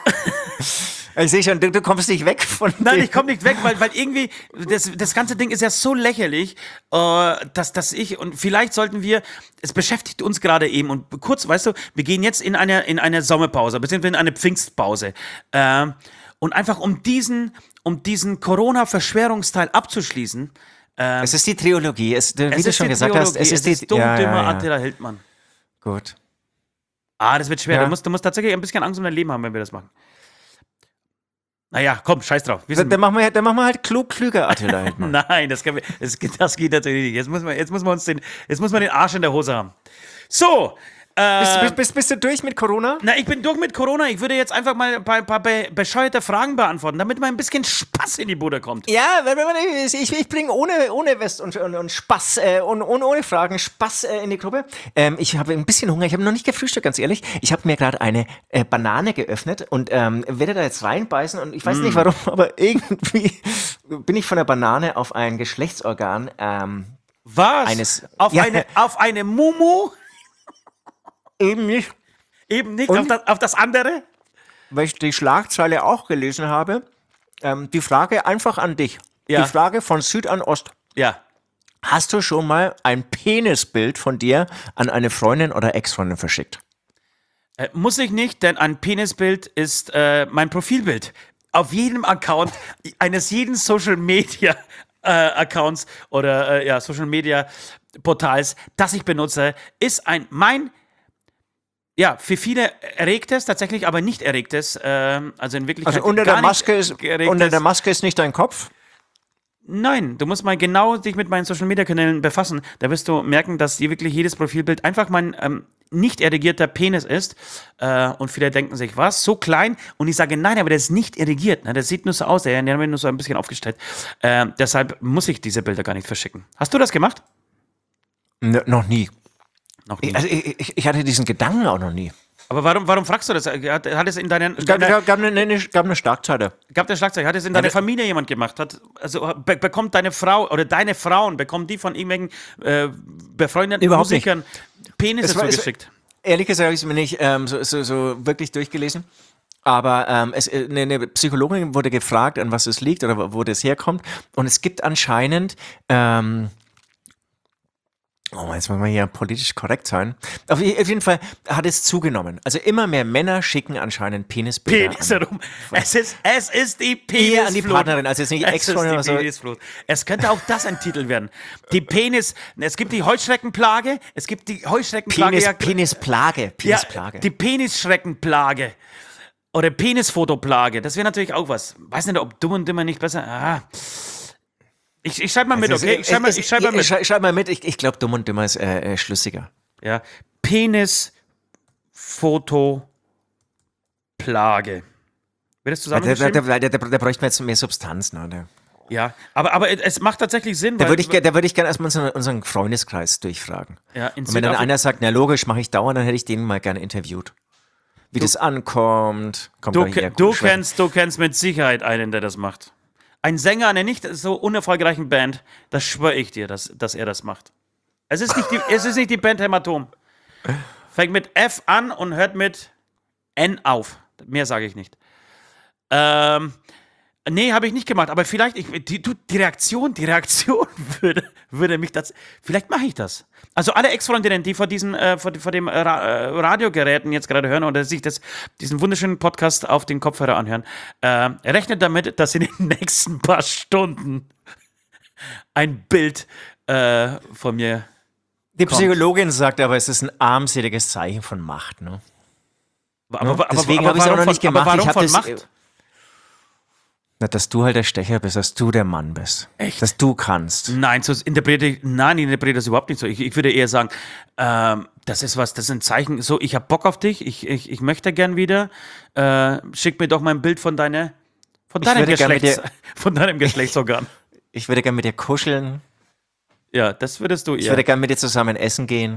Ich sehe schon, du, du kommst nicht weg von Nein, dem. ich komme nicht weg, weil, weil irgendwie, das, das ganze Ding ist ja so lächerlich, äh, dass, dass ich, und vielleicht sollten wir, es beschäftigt uns gerade eben, und kurz, weißt du, wir gehen jetzt in eine, in eine Sommerpause, beziehungsweise in eine Pfingstpause, äh, und einfach um diesen, um diesen Corona-Verschwörungsteil abzuschließen, Es ist die Trilogie, es, wie es du ist schon die gesagt hast, Theologie, es ist die ist dumm, ja, dümmer ja, ja. Attila Hildmann. Gut. Ah, das wird schwer. Ja. Du, musst, du musst tatsächlich ein bisschen Angst um dein Leben haben, wenn wir das machen. Naja, komm, scheiß drauf. Wir Dann, sind, dann, machen wir, dann machen wir halt klug, klüger Attila Hildmann. nein, das, kann, wir- das, das geht natürlich nicht. Jetzt muss man, jetzt muss man uns den, jetzt muss man den Arsch in der Hose haben. So, äh, Bist, bist, bist, bist du durch mit Corona? na, ich bin durch mit Corona. Ich würde jetzt einfach mal ein paar, paar be bescheuerte Fragen beantworten, damit mal ein bisschen Spaß in die Bude kommt. Ja, wenn- wenn- ich, ich bringe ohne, ohne West und, und, und Spaß äh, und, und ohne Fragen Spaß äh, in die Gruppe. Ähm, ich habe ein bisschen Hunger, ich habe noch nicht gefrühstückt, ganz ehrlich. Ich habe mir gerade eine äh, Banane geöffnet und ähm, werde da jetzt reinbeißen und ich weiß nicht warum, aber irgendwie bin ich von der Banane auf ein Geschlechtsorgan. Ähm, Was? Eines- auf, Ja. eine, auf eine Mumu? eben nicht, Eben nicht Und? auf das, auf das andere? weil ich die Schlagzeile auch gelesen habe. Ähm, die Frage einfach an dich. Ja. Die Frage von Süd an Ost. Ja. Hast du schon mal ein Penisbild von dir an eine Freundin oder Ex-Freundin verschickt? Äh, muss ich nicht, denn ein Penisbild ist äh, mein Profilbild. Auf jedem Account eines jeden Social Media äh, Accounts oder äh, ja, Social Media Portals, das ich benutze, ist ein mein ja, für viele erregtes, tatsächlich aber nicht erregtes, ähm, also in Wirklichkeit Also unter gar der, nicht Maske ist, erregtes. unter der Maske ist nicht dein Kopf? Nein, du musst mal genau dich mit meinen Social Media Kanälen befassen. Da wirst du merken, dass hier wirklich jedes Profilbild einfach mein ähm, nicht erregierter Penis ist. Äh, und viele denken sich, was? So klein? Und ich sage, nein, aber der ist nicht erregiert. Ne? Der sieht nur so aus, der, der wird nur so ein bisschen aufgestellt. Äh, deshalb muss ich diese Bilder gar nicht verschicken. Hast du das gemacht? N noch nie. Noch nie. Also ich, ich, ich hatte diesen Gedanken auch noch nie. Aber warum, warum fragst du das? Hat, hat es in deinen. Es gab, deiner- gab, gab, eine, eine, gab eine Schlagzeile. Gab der Schlagzeug, hat es in deiner Ja, Familie jemand gemacht? Hat, also be bekommt deine Frau oder deine Frauen, bekommen die von irgendwelchen äh, befreundeten Überhaupt nicht. Musikern Penisse Es war- es- zugeschickt? Ehrlich gesagt habe ich es mir nicht ähm, so, so, so wirklich durchgelesen. Aber ähm, es, äh, eine, eine Psychologin wurde gefragt, an was es liegt oder wo- wo das herkommt. Und es gibt anscheinend ähm, Oh, jetzt muss man hier politisch korrekt sein. Auf jeden Fall hat es zugenommen. Also immer mehr Männer schicken anscheinend Penisbilder Penis an. herum. Es ist, es ist die Eher an die Penisflut. Partnerin, also jetzt nicht Es Ex-Freundin oder ist die so. Penisflut. Es könnte auch das ein Titel werden. Die Penis, es gibt die Heuschreckenplage, es gibt die Heuschreckenplage. Penis, ja, Penisplage, ja, Penisplage. die Penisschreckenplage. Oder Penisfotoplage. Das wäre natürlich auch was. Weiß nicht, ob Dumm und Dümmer nicht besser. Ah. Ich, ich schreibe mal mit, Also, okay? Ich schreibe mal, ich schreib mal mit. Schreib, schreib mal mit, ich, ich glaube, Dumm und Dümmer ist äh, äh, schlüssiger. Ja. Penisfotoplage. Wird das Da, da, zusammengeschrieben? da, da, da, da bräuchte man jetzt mehr Substanz. Ne? Da Ja, aber, aber es macht tatsächlich Sinn, da weil... würde ich, ge- da würd ich gerne erstmal unseren, unseren Freundeskreis durchfragen. Ja, in Und wenn dann Südafrika- einer sagt, na logisch, mache ich dauernd, dann hätte ich den mal gerne interviewt. Wie das ankommt. Kommt Du, da hier ke- du, gut Schwächen. kennst, du kennst mit Sicherheit einen, der das macht. Ein Sänger einer nicht so unerfolgreichen Band, das schwöre ich dir, dass, dass er das macht. Es ist, nicht die, es ist nicht die Band Hämatom. Fängt mit F an und hört mit N auf. Mehr sage ich nicht. Ähm, nee, habe ich nicht gemacht, aber vielleicht, ich, die, du, die Reaktion, die Reaktion würde, würde mich das, vielleicht mache ich das. Also alle Ex-Freundinnen, die vor diesen, äh, vor, vor dem Ra äh, Radiogeräten jetzt gerade hören oder sich das, diesen wunderschönen Podcast auf den Kopfhörer anhören, äh, rechnet damit, dass in den nächsten paar Stunden ein Bild äh, von mir. Die Psychologin sagt aber, es ist ein armseliges Zeichen von Macht. Ne? Aber, Ja, aber, deswegen aber, habe ich es auch warum noch nicht von- aber gemacht. Warum Ich hab von das, Macht? Na, dass du halt der Stecher bist, dass du der Mann bist. Echt? Dass du kannst. Nein, so interpretiere ich, nein, ich interpretiere das überhaupt nicht so. Ich, ich würde eher sagen, ähm, das ist was, das ist ein Zeichen, so, ich habe Bock auf dich, ich, ich, ich möchte gern wieder, äh, schick mir doch mal ein Bild von deiner, von Ich deinem würde gern mit Geschlechts, dir- von deinem Geschlechtsorgan. Ich würde gerne mit dir kuscheln. Ja, das würdest du Ich eher. würde gerne mit dir zusammen essen gehen.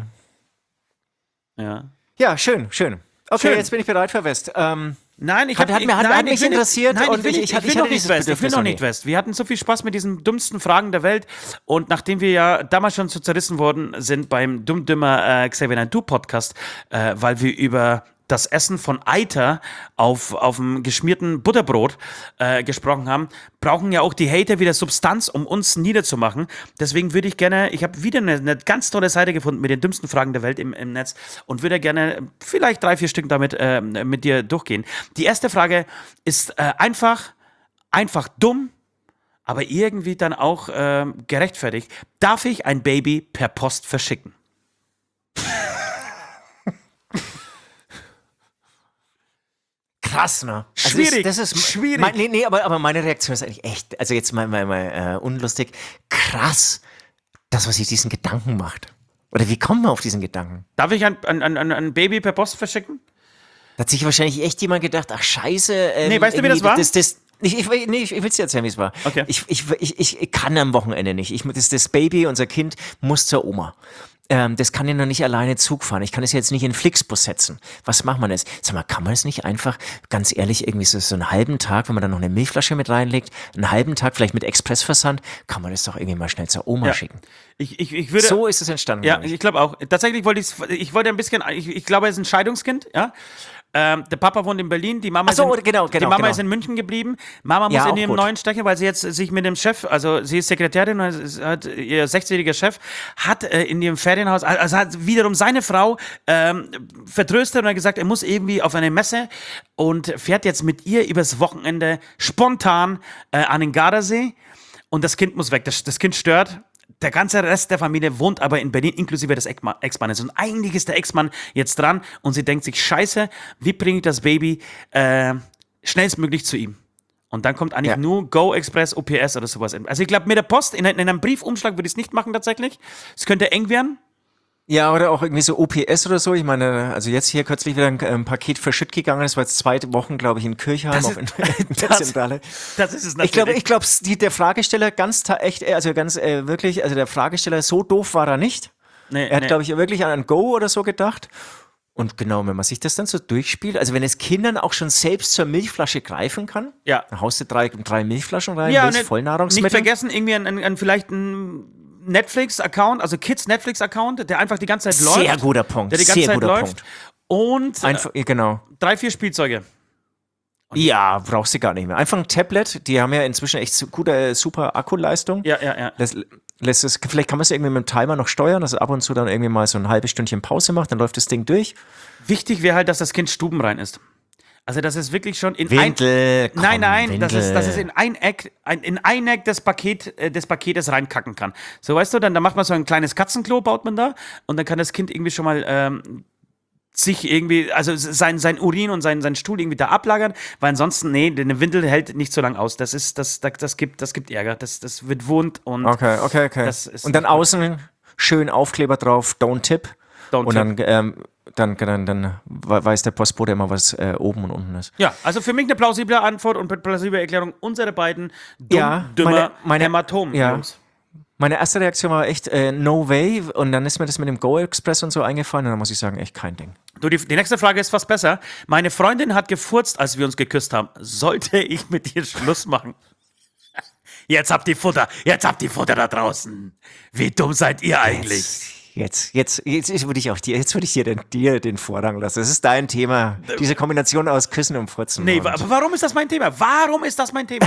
Ja. Ja, schön, schön. Okay, Schön. jetzt bin ich bereit für West. Ähm, Nein, ich Hat- hab, hat ich, mir- hat- nein, hat mich ich will nicht- interessiert Nein, und ich will, ich- nicht- ich ich hatte will noch dieses nicht West. Ich will Bedürfnis noch noch nicht nie. West. Wir hatten so viel Spaß mit diesen dümmsten Fragen der Welt und nachdem wir ja damals schon so zerrissen worden sind beim Dumm-Dümmer äh, Xavier Naidoo Podcast, äh, weil wir über das Essen von Eiter auf, auf dem geschmierten Butterbrot äh, gesprochen haben, brauchen ja auch die Hater wieder Substanz, um uns niederzumachen. Deswegen würde ich gerne, ich habe wieder eine, eine ganz tolle Seite gefunden mit den dümmsten Fragen der Welt im, im Netz und würde gerne vielleicht drei, vier Stück damit äh, mit dir durchgehen. Die erste Frage ist äh, einfach, einfach dumm, aber irgendwie dann auch äh, gerechtfertigt. Darf ich ein Baby per Post verschicken? krass, ne? Schwierig, Das ist, das ist schwierig. Mein, nee, nee, aber, aber meine Reaktion ist eigentlich echt, also jetzt mal, mal, mal äh, unlustig. Krass, das, was sich diesen Gedanken macht. Oder wie kommt man auf diesen Gedanken? Darf ich ein, ein, ein, ein Baby per Post verschicken? Da hat sich wahrscheinlich echt jemand gedacht, ach scheiße. Ähm, Nee, weißt du, wie das irgendwie, war? Das, das, ich, ich, nee, ich, ich will es dir erzählen, wie es war. Okay. Ich, ich, ich, ich kann am Wochenende nicht. Ich, das, das Baby, unser Kind, muss zur Oma. Ähm, das kann ja noch nicht alleine Zug fahren. Ich kann es jetzt nicht in den Flixbus setzen. Was macht man jetzt? Sag mal, kann man das nicht einfach, ganz ehrlich, irgendwie so, so einen halben Tag, wenn man dann noch eine Milchflasche mit reinlegt, einen halben Tag vielleicht mit Expressversand, kann man das doch irgendwie mal schnell zur Oma Ja. schicken. Ich, ich, ich würde. So ist es entstanden. Ja, glaub ich. ich glaube auch. Tatsächlich wollte ich ich wollte ein bisschen, ich, ich glaube, er ist ein Scheidungskind, ja. Ähm, der Papa wohnt in Berlin, die Mama, Ach so, ist, in, genau, die genau, Mama genau. ist in München geblieben. Mama muss Ja, in auch ihrem gut. neuen Stechen, weil sie jetzt sich mit dem Chef, also sie ist Sekretärin und es hat ihr sechzehnjähriger Chef, hat äh, in ihrem Ferienhaus, also hat wiederum seine Frau ähm, vertröstet und hat gesagt, er muss irgendwie auf eine Messe und fährt jetzt mit ihr übers Wochenende spontan äh, an den Gardasee und das Kind muss weg. Das, das Kind stört. Der ganze Rest der Familie wohnt aber in Berlin, inklusive des Eckma- Ex-Mannes. Und eigentlich ist der Ex-Mann jetzt dran und sie denkt sich, scheiße, wie bringe ich das Baby äh, schnellstmöglich zu ihm? Und dann kommt eigentlich Ja. nur Go Express, O P S oder sowas. Also ich glaube, mit der Post, in, in einem Briefumschlag würde ich es nicht machen tatsächlich. Es könnte eng werden. Ja, oder auch irgendwie so O P S oder so. Ich meine, also jetzt hier kürzlich wieder ein, ein Paket verschütt gegangen. Das war jetzt zwei Wochen, glaube ich, in Kirchheim Das auf ist- in, in der das- Zentrale. Das ist es natürlich. Ich glaube, ich glaube, die- der Fragesteller ganz ta- echt, äh, also ganz äh, wirklich, also der Fragesteller, so doof war er nicht. nee, Er hat, nee. glaube ich, wirklich an ein Go oder so gedacht. Und genau, wenn man sich das dann so durchspielt, also wenn es Kindern auch schon selbst zur Milchflasche greifen kann, Ja. dann haust du drei, drei Milchflaschen rein, Ja, Milch, und nicht Vollnahrungsmittel. vergessen, irgendwie ein, ein, ein, vielleicht ein Netflix-Account, also Kids-Netflix-Account, der einfach die ganze Zeit läuft. Sehr guter Punkt, Der die ganze sehr Zeit guter läuft. Punkt. Und äh, Einfach, ja, genau. drei, vier Spielzeuge. Ja, brauchst du gar nicht mehr. Einfach ein Tablet, die haben ja inzwischen echt so gute, super Akkuleistung. Ja, ja, ja. Das lässt es, vielleicht kann man es irgendwie mit dem Timer noch steuern, dass es ab und zu dann irgendwie mal so ein halbes Stündchen Pause macht, dann läuft das Ding durch. Wichtig wäre halt, dass das Kind stubenrein ist. Also, dass es wirklich schon in Windel, ein... komm, nein, nein, Windel. dass es, dass es in ein Eck, ein, in ein Eck des, Paket, äh, des Paketes reinkacken kann. So, weißt du, dann, dann macht man so ein kleines Katzenklo, baut man da, und dann kann das Kind irgendwie schon mal ähm, sich irgendwie, also sein, sein Urin und sein, sein Stuhl irgendwie da ablagern, weil ansonsten, nee, eine Windel hält nicht so lange aus. Das ist, das, das, das gibt, das gibt Ärger. Das, das wird wund und... Okay, okay, okay. Das ist und dann nicht gut. außen schön Aufkleber drauf, don't tip. Don't und dann, tip. ähm, dann, dann, dann weiß der Postbote immer, was äh, oben und unten ist. Ja, also für mich eine plausible Antwort und plausible Erklärung. Unsere beiden dumm, Ja, dümmer meine- meine- Hämatom, ja. Jungs. Meine erste Reaktion war echt äh, no way und dann ist mir das mit dem Go Express und so eingefallen und dann muss ich sagen, echt kein Ding. Du, die, die nächste Frage ist fast besser. Meine Freundin hat gefurzt, als wir uns geküsst haben. Sollte ich mit ihr Schluss machen? Jetzt habt ihr Futter, jetzt habt ihr Futter da draußen. Wie dumm seid ihr eigentlich? Jetzt, jetzt, jetzt, jetzt würde ich auch dir, jetzt würde ich dir den, dir den Vorrang lassen. Das ist dein Thema. Diese Kombination aus Küssen und Furzen. Nee, und wa- aber warum ist das mein Thema? Warum ist das mein Thema?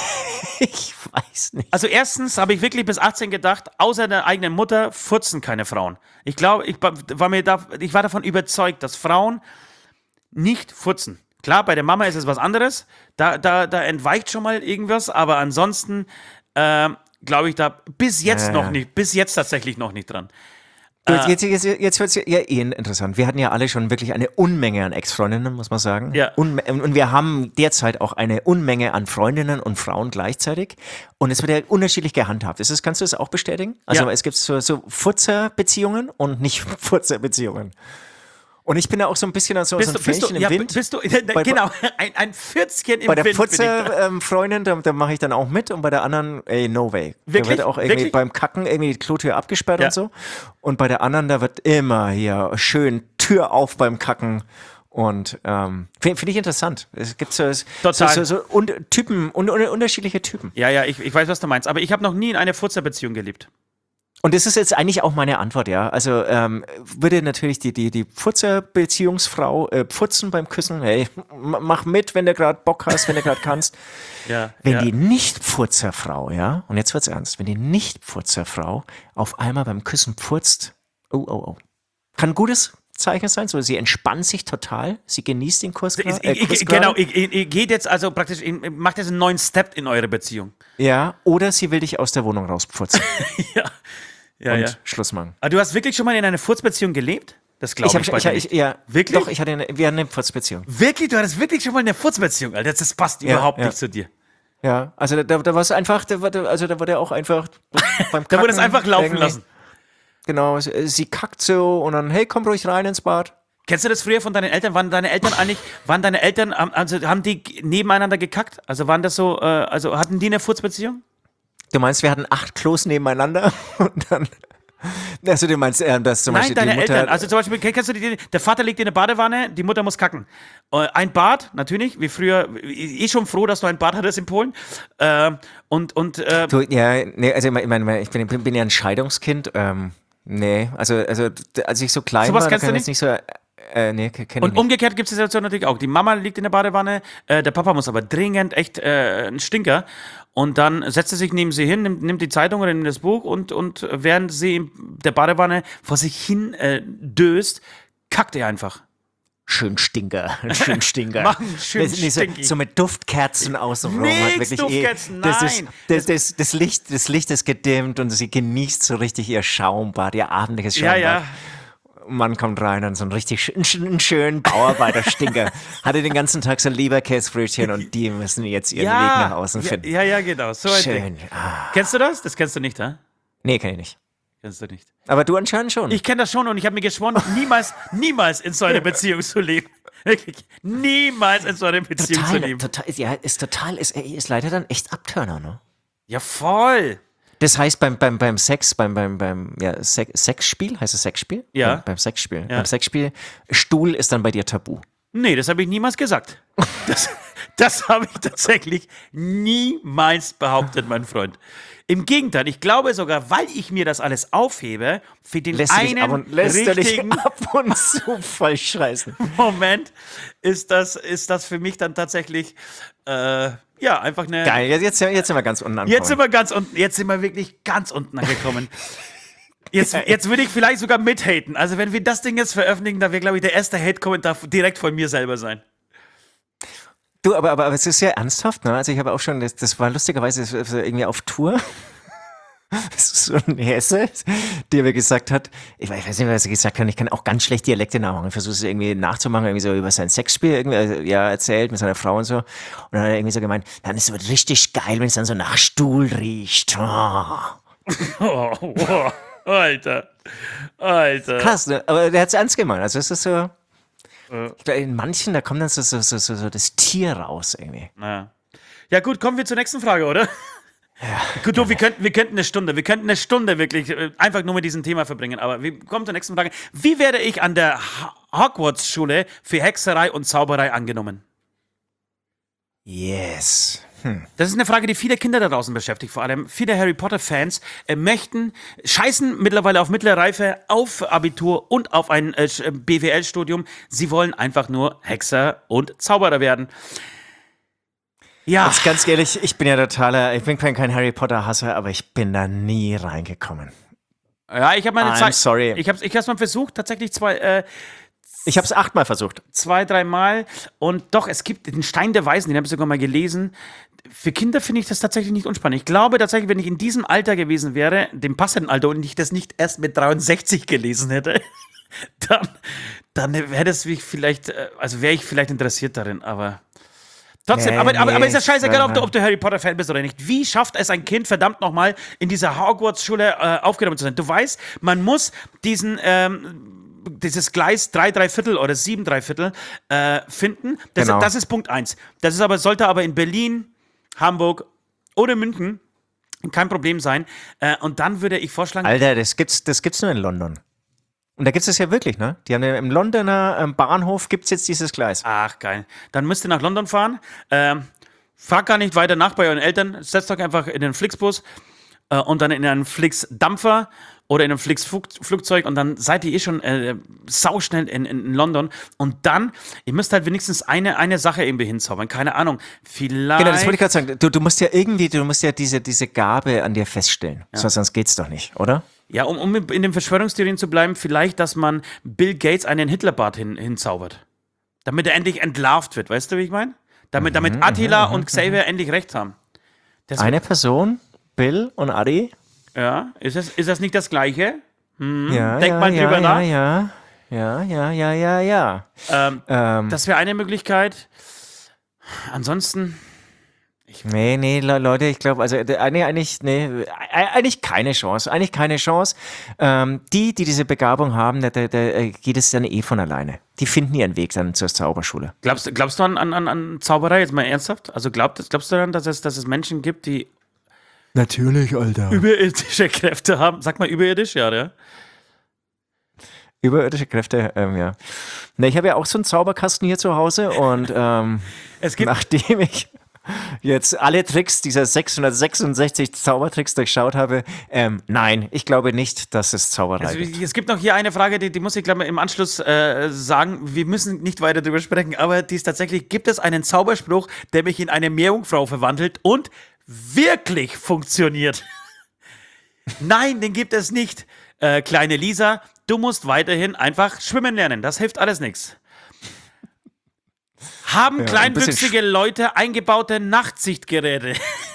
ich weiß nicht. Also erstens habe ich wirklich bis achtzehn gedacht, außer der eigenen Mutter furzen keine Frauen. Ich glaube, ich war, mir da, ich war davon überzeugt, dass Frauen nicht furzen. Klar, bei der Mama ist es was anderes, da, da, da entweicht schon mal irgendwas, aber ansonsten ähm, glaube ich da bis jetzt Ja, noch ja. nicht, bis jetzt tatsächlich noch nicht dran. Du, Jetzt, jetzt, jetzt, jetzt wird es ja eh interessant. Wir hatten ja alle schon wirklich eine Unmenge an Ex-Freundinnen, muss man sagen. Ja. Unme und wir haben derzeit auch eine Unmenge an Freundinnen und Frauen gleichzeitig. Und es wird ja unterschiedlich gehandhabt. Ist das, kannst du das auch bestätigen? Also Ja. es gibt so, so Futzer-Beziehungen und nicht Futzer-Beziehungen. Und ich bin da auch so ein bisschen so, so Bist ein du, bist Fähnchen du, im ja, Wind. bist du, Bei- genau, ein, ein Pfürzchen im Bei der Wind bin ich da. Futzer-Freundin, da, da mache ich dann auch mit und bei der anderen, ey, no way. Da Wirklich? wird auch irgendwie Wirklich? beim Kacken irgendwie die Klotür abgesperrt Ja. und so. Und bei der anderen, da wird immer hier schön Tür auf beim Kacken. Und ähm, finde find ich interessant. Es gibt so, so, Total. so, so und Typen, un, un, unterschiedliche Typen. Ja, ja, ich, ich weiß, was du meinst, aber ich habe noch nie in einer Furzerbeziehung gelebt. Und das ist jetzt eigentlich auch meine Antwort, ja. Also ähm, würde natürlich die, die, die Pfutzer-Beziehungsfrau äh, pfutzen beim Küssen. Hey, m- mach mit, wenn du gerade Bock hast, wenn du gerade kannst. Ja, Wenn ja. die Nicht-Pfutzerfrau, ja, und jetzt wird's ernst, wenn die Nicht-Pfutzerfrau auf einmal beim Küssen pfurzt, oh, oh, oh. Kann ein gutes Zeichen sein, so sie entspannt sich total, sie genießt den Kurs, Ich, gra- äh, ich, Kuss ich, genau, gerade. ihr ihr- ihr geht jetzt also praktisch, ihr macht jetzt einen neuen Step in eure Beziehung. Ja, oder sie will dich aus der Wohnung rauspfutzen Ja, ja, und ja. Schluss machen. Aber du hast wirklich schon mal in einer Furzbeziehung gelebt? Das glaube Ich ich, habe bei ich, dir ich, nicht. ja, Wirklich? Doch, ich hatte eine, wir hatten eine Furzbeziehung. Wirklich? Du hattest wirklich schon mal eine Furzbeziehung, Alter. Das passt Ja, überhaupt ja. nicht zu dir. Ja, also da, da war es einfach, da war, der- also da wurde auch einfach beim Da wurde es Kacken einfach laufen irgendwie- lassen. Genau, sie, sie kackt so und dann, hey, komm ruhig rein ins Bad. Kennst du das früher von deinen Eltern? Waren deine Eltern eigentlich, waren deine Eltern, ähm, also haben die nebeneinander gekackt? Also waren das so, äh, also hatten die eine Furzbeziehung? Du meinst, wir hatten acht Klos nebeneinander und dann. Also du meinst, äh, dass zum Nein, Beispiel deine die Mutter. Eltern. Also zum Beispiel, kennst du die, der Vater liegt in der Badewanne, die Mutter muss kacken. Äh, Ein Bad, natürlich, wie früher, eh schon froh, dass du ein Bad hattest in Polen. Äh, Und, und, äh, du, ja, nee, also ich meine, ich bin, bin ja ein Scheidungskind. Ähm, nee, also, also als ich so klein Sowas war, da kennst du kann ich nicht? jetzt nicht so. Äh, nee, kenne ich Und nicht. umgekehrt gibt es die Situation natürlich auch. Die Mama liegt in der Badewanne, äh, der Papa muss aber dringend echt äh, ein Stinker. Und dann setzt er sich neben sie hin, nimmt, nimmt die Zeitung oder nimmt das Buch und, und während sie in der Badewanne vor sich hin äh, döst, kackt er einfach. Schön Stinker, schön Stinker. Mann, schön das, nee, so, stinky. so mit Duftkerzen außenrum. Nix hat wirklich Duftkerzen, eh, das, ist, nein. das, das, das, Licht, das Licht ist gedimmt und sie genießt so richtig ihr Schaumbad, ihr abendliches Ja, Schaumbad. ja. Mann kommt rein und so ein richtig sch sch einen schönen Bauarbeiterstinker. Hatte den ganzen Tag so Leberkäsbrötchen und die müssen jetzt ihren Weg nach außen ja, finden. ja, ja, genau. So ein Schön. Ding. Ah. Kennst du das? Das kennst du nicht, hä? Nee, kann ich nicht. Kennst du nicht. Aber du anscheinend schon. Ich kenne das schon und ich habe mir geschworen, niemals, niemals in so einer Beziehung zu leben. Wirklich. Niemals in so einer Beziehung zu total, leben. total, ja, ist total, ist, ist leider dann echt Abturner, ne? Ja, voll. Das heißt, beim, beim, beim Sex, beim, beim, beim ja, Sex, Sexspiel, heißt es Sexspiel? Ja. Beim, beim Sexspiel. Ja. Beim Sexspiel, Stuhl ist dann bei dir tabu. Nee, das habe ich niemals gesagt. Das, Das habe ich tatsächlich niemals behauptet, mein Freund. Im Gegenteil, ich glaube sogar, weil ich mir das alles aufhebe, für den Lässt du dich einen ab und, lässt du dich richtigen ab und zu voll scheißen. Moment ist das, ist das für mich dann tatsächlich, äh, ja, einfach eine... Geil, jetzt, jetzt, jetzt sind wir ganz unten angekommen. Jetzt sind wir ganz unten, jetzt sind wir wirklich ganz unten angekommen. Jetzt, jetzt würde ich vielleicht sogar mithaten. Also wenn wir das Ding jetzt veröffentlichen, dann wäre, glaube ich, der erste Hate-Kommentar direkt von mir selber sein. Du, aber, aber, aber es ist sehr ernsthaft, ne? Also ich habe auch schon, das, das war lustigerweise das war irgendwie auf Tour. Das ist so ein Hesse, der mir gesagt hat, ich weiß nicht, was er gesagt hat, ich kann auch ganz schlecht Dialekte nachmachen. Ich versuche es irgendwie nachzumachen, irgendwie so über sein Sexspiel irgendwie, also, ja, erzählt mit seiner Frau und so. Und dann hat er irgendwie so gemeint, dann ist es richtig geil, wenn es dann so nach Stuhl riecht. Oh. Oh, oh, Alter. Alter. Krass, ne? Aber der hat es ernst gemeint. Also es ist so, ich glaube, in manchen, da kommt dann so, so, so, so, so das Tier raus irgendwie. Ja. Ja gut, kommen wir zur nächsten Frage, oder? Ja, gut, du, wir könnten, wir könnten eine Stunde, wir könnten eine Stunde wirklich äh, einfach nur mit diesem Thema verbringen, aber wir kommen zur nächsten Frage. Wie werde ich an der Ho- Hogwarts-Schule für Hexerei und Zauberei angenommen? Yes. Hm. Das ist eine Frage, die viele Kinder da draußen beschäftigt. Vor allem viele Harry Potter-Fans äh, möchten, scheißen mittlerweile auf mittlere Reife, auf Abitur und auf ein äh, B W L-Studium. Sie wollen einfach nur Hexer und Zauberer werden. Ja. Jetzt ganz ehrlich, ich bin ja totaler, ich bin kein, kein Harry Potter-Hasser, aber ich bin da nie reingekommen. Ja, ich habe meine I'm Zeit. sorry. Ich habe ich hab's mal versucht, tatsächlich zwei, äh, Ich habe es achtmal versucht. zwei, dreimal. Und doch, es gibt den Stein der Weisen, den habe ich sogar mal gelesen. Für Kinder finde ich das tatsächlich nicht unspannend. Ich glaube tatsächlich, wenn ich in diesem Alter gewesen wäre, dem passenden Alter, und ich das nicht erst mit dreiundsechzig gelesen hätte, dann, dann wäre das wie vielleicht, äh, also wäre ich vielleicht interessiert darin, aber. Trotzdem, Nee, aber, aber, nee, aber ist ja scheißegal, ob du, nein. ob du Harry Potter-Fan bist oder nicht. Wie schafft es ein Kind, verdammt nochmal, in dieser Hogwarts-Schule äh, aufgenommen zu sein? Du weißt, man muss diesen, ähm, dieses Gleis drei, drei Viertel oder sieben, drei Viertel äh, finden. Das, Genau. das ist Punkt eins. Das ist aber, sollte aber in Berlin, Hamburg oder München kein Problem sein. Äh, und dann würde ich vorschlagen, Alter, das gibt's, das gibt's nur in London. Und da gibt's es ja wirklich, ne? Die haben ja im Londoner ähm, Bahnhof gibt's jetzt dieses Gleis. ach geil, dann müsst ihr nach London fahren. Ähm, fahrt gar nicht weiter nach bei euren Eltern. Setzt euch einfach in den Flixbus äh, und dann in einen Flix-Dampfer oder in einem Flix-Flugzeug und dann seid ihr eh schon äh, sauschnell in, in, in London. Und dann, ihr müsst halt wenigstens eine, eine Sache irgendwie hinzaubern. Keine Ahnung, vielleicht... Genau, das wollte ich gerade sagen. Du, du musst ja irgendwie, du musst ja diese, diese Gabe an dir feststellen. Sonst, sonst geht's doch nicht, oder? Ja, um, um in den Verschwörungstheorien zu bleiben, vielleicht, dass man Bill Gates einen Hitlerbart hin, hinzaubert. Damit er endlich entlarvt wird, weißt du, wie ich meine? Damit, damit Attila und Xavier endlich recht haben. Das Eine Person, Bill und Adi. Ja, ist das, ist das nicht das Gleiche? Ja, Denk ja, mal ja, drüber ja, nach. Ja, ja, ja, ja, ja, ja. Ähm, Ähm, das wäre eine Möglichkeit. Ansonsten, nee, nee, Le- Leute, ich glaube, also äh, nee, eigentlich, nee, äh, eigentlich keine Chance. Eigentlich keine Chance. Ähm, die, die diese Begabung haben, da, da, da äh, geht es dann eh von alleine. Die finden ihren Weg dann zur Zauberschule. glaubst, glaubst du an, an, an- an Zauberei, jetzt mal ernsthaft? Also glaubst, glaubst du daran, dass es, dass es Menschen gibt, die Natürlich, Alter. überirdische Kräfte haben? Sag mal überirdisch, ja, ja. Überirdische Kräfte, ähm, ja. Na, ich habe ja auch so einen Zauberkasten hier zu Hause und ähm, Es gibt, nachdem ich jetzt alle Tricks dieser sechshundertsechsundsechzig Zaubertricks durchschaut habe, ähm, nein, ich glaube nicht, dass es Zauberei also, gibt. es gibt noch hier eine Frage, die, die muss ich, glaube ich, im Anschluss äh, sagen. Wir müssen nicht weiter drüber sprechen, aber die ist tatsächlich, gibt es einen Zauberspruch, der mich in eine Meerjungfrau verwandelt und wirklich funktioniert? Nein, den gibt es nicht. Äh, kleine Lisa, du musst weiterhin einfach schwimmen lernen. Das hilft alles nichts. Haben ein kleinwüchsige Leute eingebaute Nachtsichtgeräte?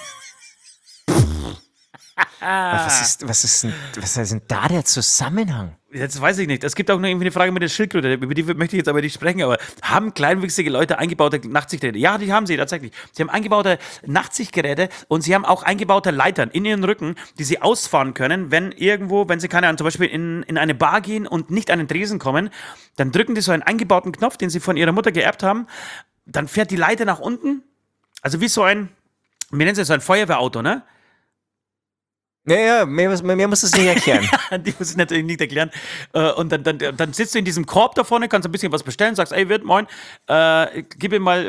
Aber Was ist, was, ist denn, was ist denn da der Zusammenhang? Jetzt weiß ich nicht. Es gibt auch noch irgendwie eine Frage mit der Schildkröte, über die möchte ich jetzt aber nicht sprechen, aber haben kleinwüchsige Leute eingebaute Nachtsichtgeräte? Ja, die haben sie tatsächlich. Sie haben eingebaute Nachtsichtgeräte und sie haben auch eingebaute Leitern in ihren Rücken, die sie ausfahren können, wenn irgendwo, wenn sie keine Ahnung, zum Beispiel in, in eine Bar gehen und nicht an den Tresen kommen, dann drücken die so einen eingebauten Knopf, den sie von ihrer Mutter geerbt haben, dann fährt die Leiter nach unten, also wie so ein, wir nennen es so ein Feuerwehrauto, ne? Naja, mehr, mehr muss es nicht erklären. Die muss ich natürlich nicht erklären. Äh, Und dann, dann, dann sitzt du in diesem Korb da vorne, kannst ein bisschen was bestellen, sagst, ey, Wirt, moin, äh, gib ihm mal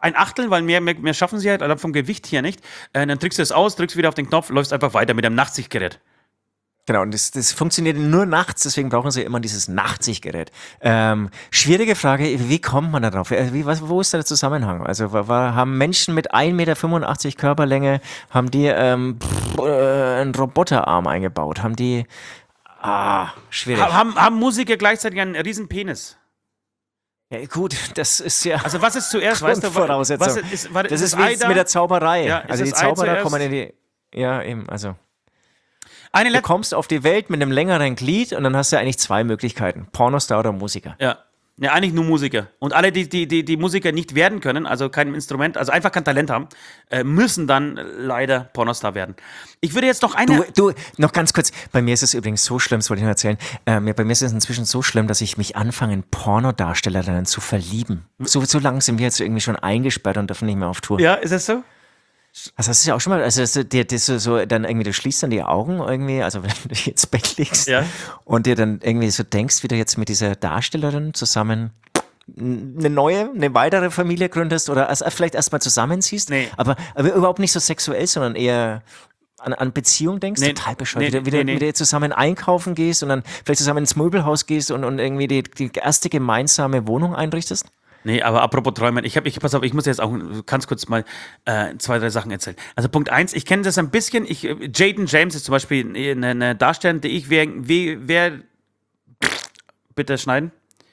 ein Achtel, weil mehr, mehr, mehr schaffen sie halt allein vom Gewicht hier nicht. Äh, dann drückst du es aus, drückst wieder auf den Knopf, läufst einfach weiter mit einem Nachtsichtgerät. Genau, und das, das funktioniert nur nachts, deswegen brauchen sie immer dieses Nachtsichtgerät. Ähm, schwierige Frage, wie kommt man da drauf? Wie, was, wo ist da der Zusammenhang? Also war, war, haben Menschen mit ein Meter fünfundachtzig Körperlänge, haben die ähm, pff, äh, einen Roboterarm eingebaut? Haben die, ah, schwierig. Ha, haben, haben Musiker gleichzeitig einen riesen Penis? Ja, gut, das ist ja Also was ist zuerst, weißt du? Voraussetzung. Was ist, war, das ist ist wie da? mit der Zauberei. Ja, ist also die das Ei Zauberer zuerst? kommen in die, ja eben, also. Eine Du Let kommst auf die Welt mit einem längeren Glied und dann hast du eigentlich zwei Möglichkeiten, Pornostar oder Musiker. Ja. Ja, eigentlich nur Musiker. Und alle, die, die, die, die Musiker nicht werden können, also kein Instrument, also einfach kein Talent haben, äh, müssen dann leider Pornostar werden. Ich würde jetzt noch eine... Du, du, noch ganz kurz, bei mir ist es übrigens so schlimm, das wollte ich noch erzählen, ähm, ja, bei mir ist es inzwischen so schlimm, dass ich mich anfange, in Pornodarstellerinnen zu verlieben. So, so lange sind wir jetzt irgendwie schon eingesperrt und dürfen nicht mehr auf Tour. Ja, ist das so? Also das ist ja auch schon mal, also das, dir, das so, so, dann irgendwie, du schließt dann die Augen irgendwie, also wenn du dich ins Bett legst Ja. und dir dann irgendwie so denkst, wie du jetzt mit dieser Darstellerin zusammen eine neue, eine weitere Familie gründest oder erst, vielleicht erstmal zusammenziehst, Nee. aber, aber überhaupt nicht so sexuell, sondern eher an, an Beziehung denkst, Nee, total bescheuert, nee, wie, du- wie, du- nee, nee. wie du zusammen einkaufen gehst und dann vielleicht zusammen ins Möbelhaus gehst und, und irgendwie die, die erste gemeinsame Wohnung einrichtest. Nee, aber apropos Träumen, ich habe, ich, pass auf, ich muss jetzt auch ganz kurz mal äh, zwei, drei Sachen erzählen. Also Punkt eins, ich kenne das ein bisschen, ich, Jaden James ist zum Beispiel eine, eine Darstellerin, die ich, wer, wer, bitte schneiden.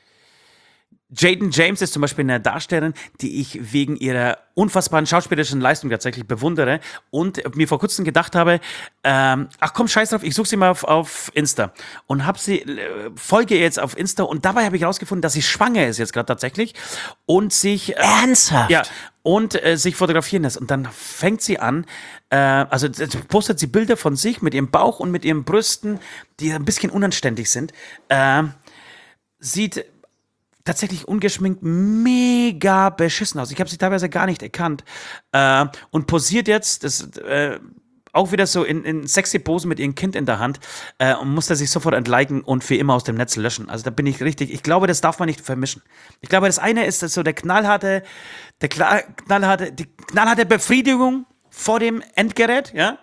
Jaden James ist zum Beispiel eine Darstellerin, die ich wegen ihrer unfassbaren schauspielerischen Leistung tatsächlich bewundere und mir vor kurzem gedacht habe, ähm, ach komm, scheiß drauf, ich suche sie mal auf, auf Insta und hab sie, äh, folge ihr jetzt auf Insta und dabei habe ich rausgefunden, dass sie schwanger ist jetzt gerade tatsächlich und sich... Äh, Ernsthaft? Ja, und äh, sich fotografieren lässt. Und dann fängt sie an, äh, also äh, postet sie Bilder von sich mit ihrem Bauch und mit ihren Brüsten, die ein bisschen unanständig sind. Äh, sieht tatsächlich ungeschminkt mega beschissen aus. Ich habe sie teilweise gar nicht erkannt. Äh, und posiert jetzt, das äh, auch wieder so in, in sexy Posen mit ihrem Kind in der Hand äh, und musste sich sofort entliken und für immer aus dem Netz löschen. Also da bin ich richtig, ich glaube, das darf man nicht vermischen. Ich glaube, das eine ist das so der knallharte, der klar, knallharte, die knallharte Befriedigung vor dem Endgerät, ja.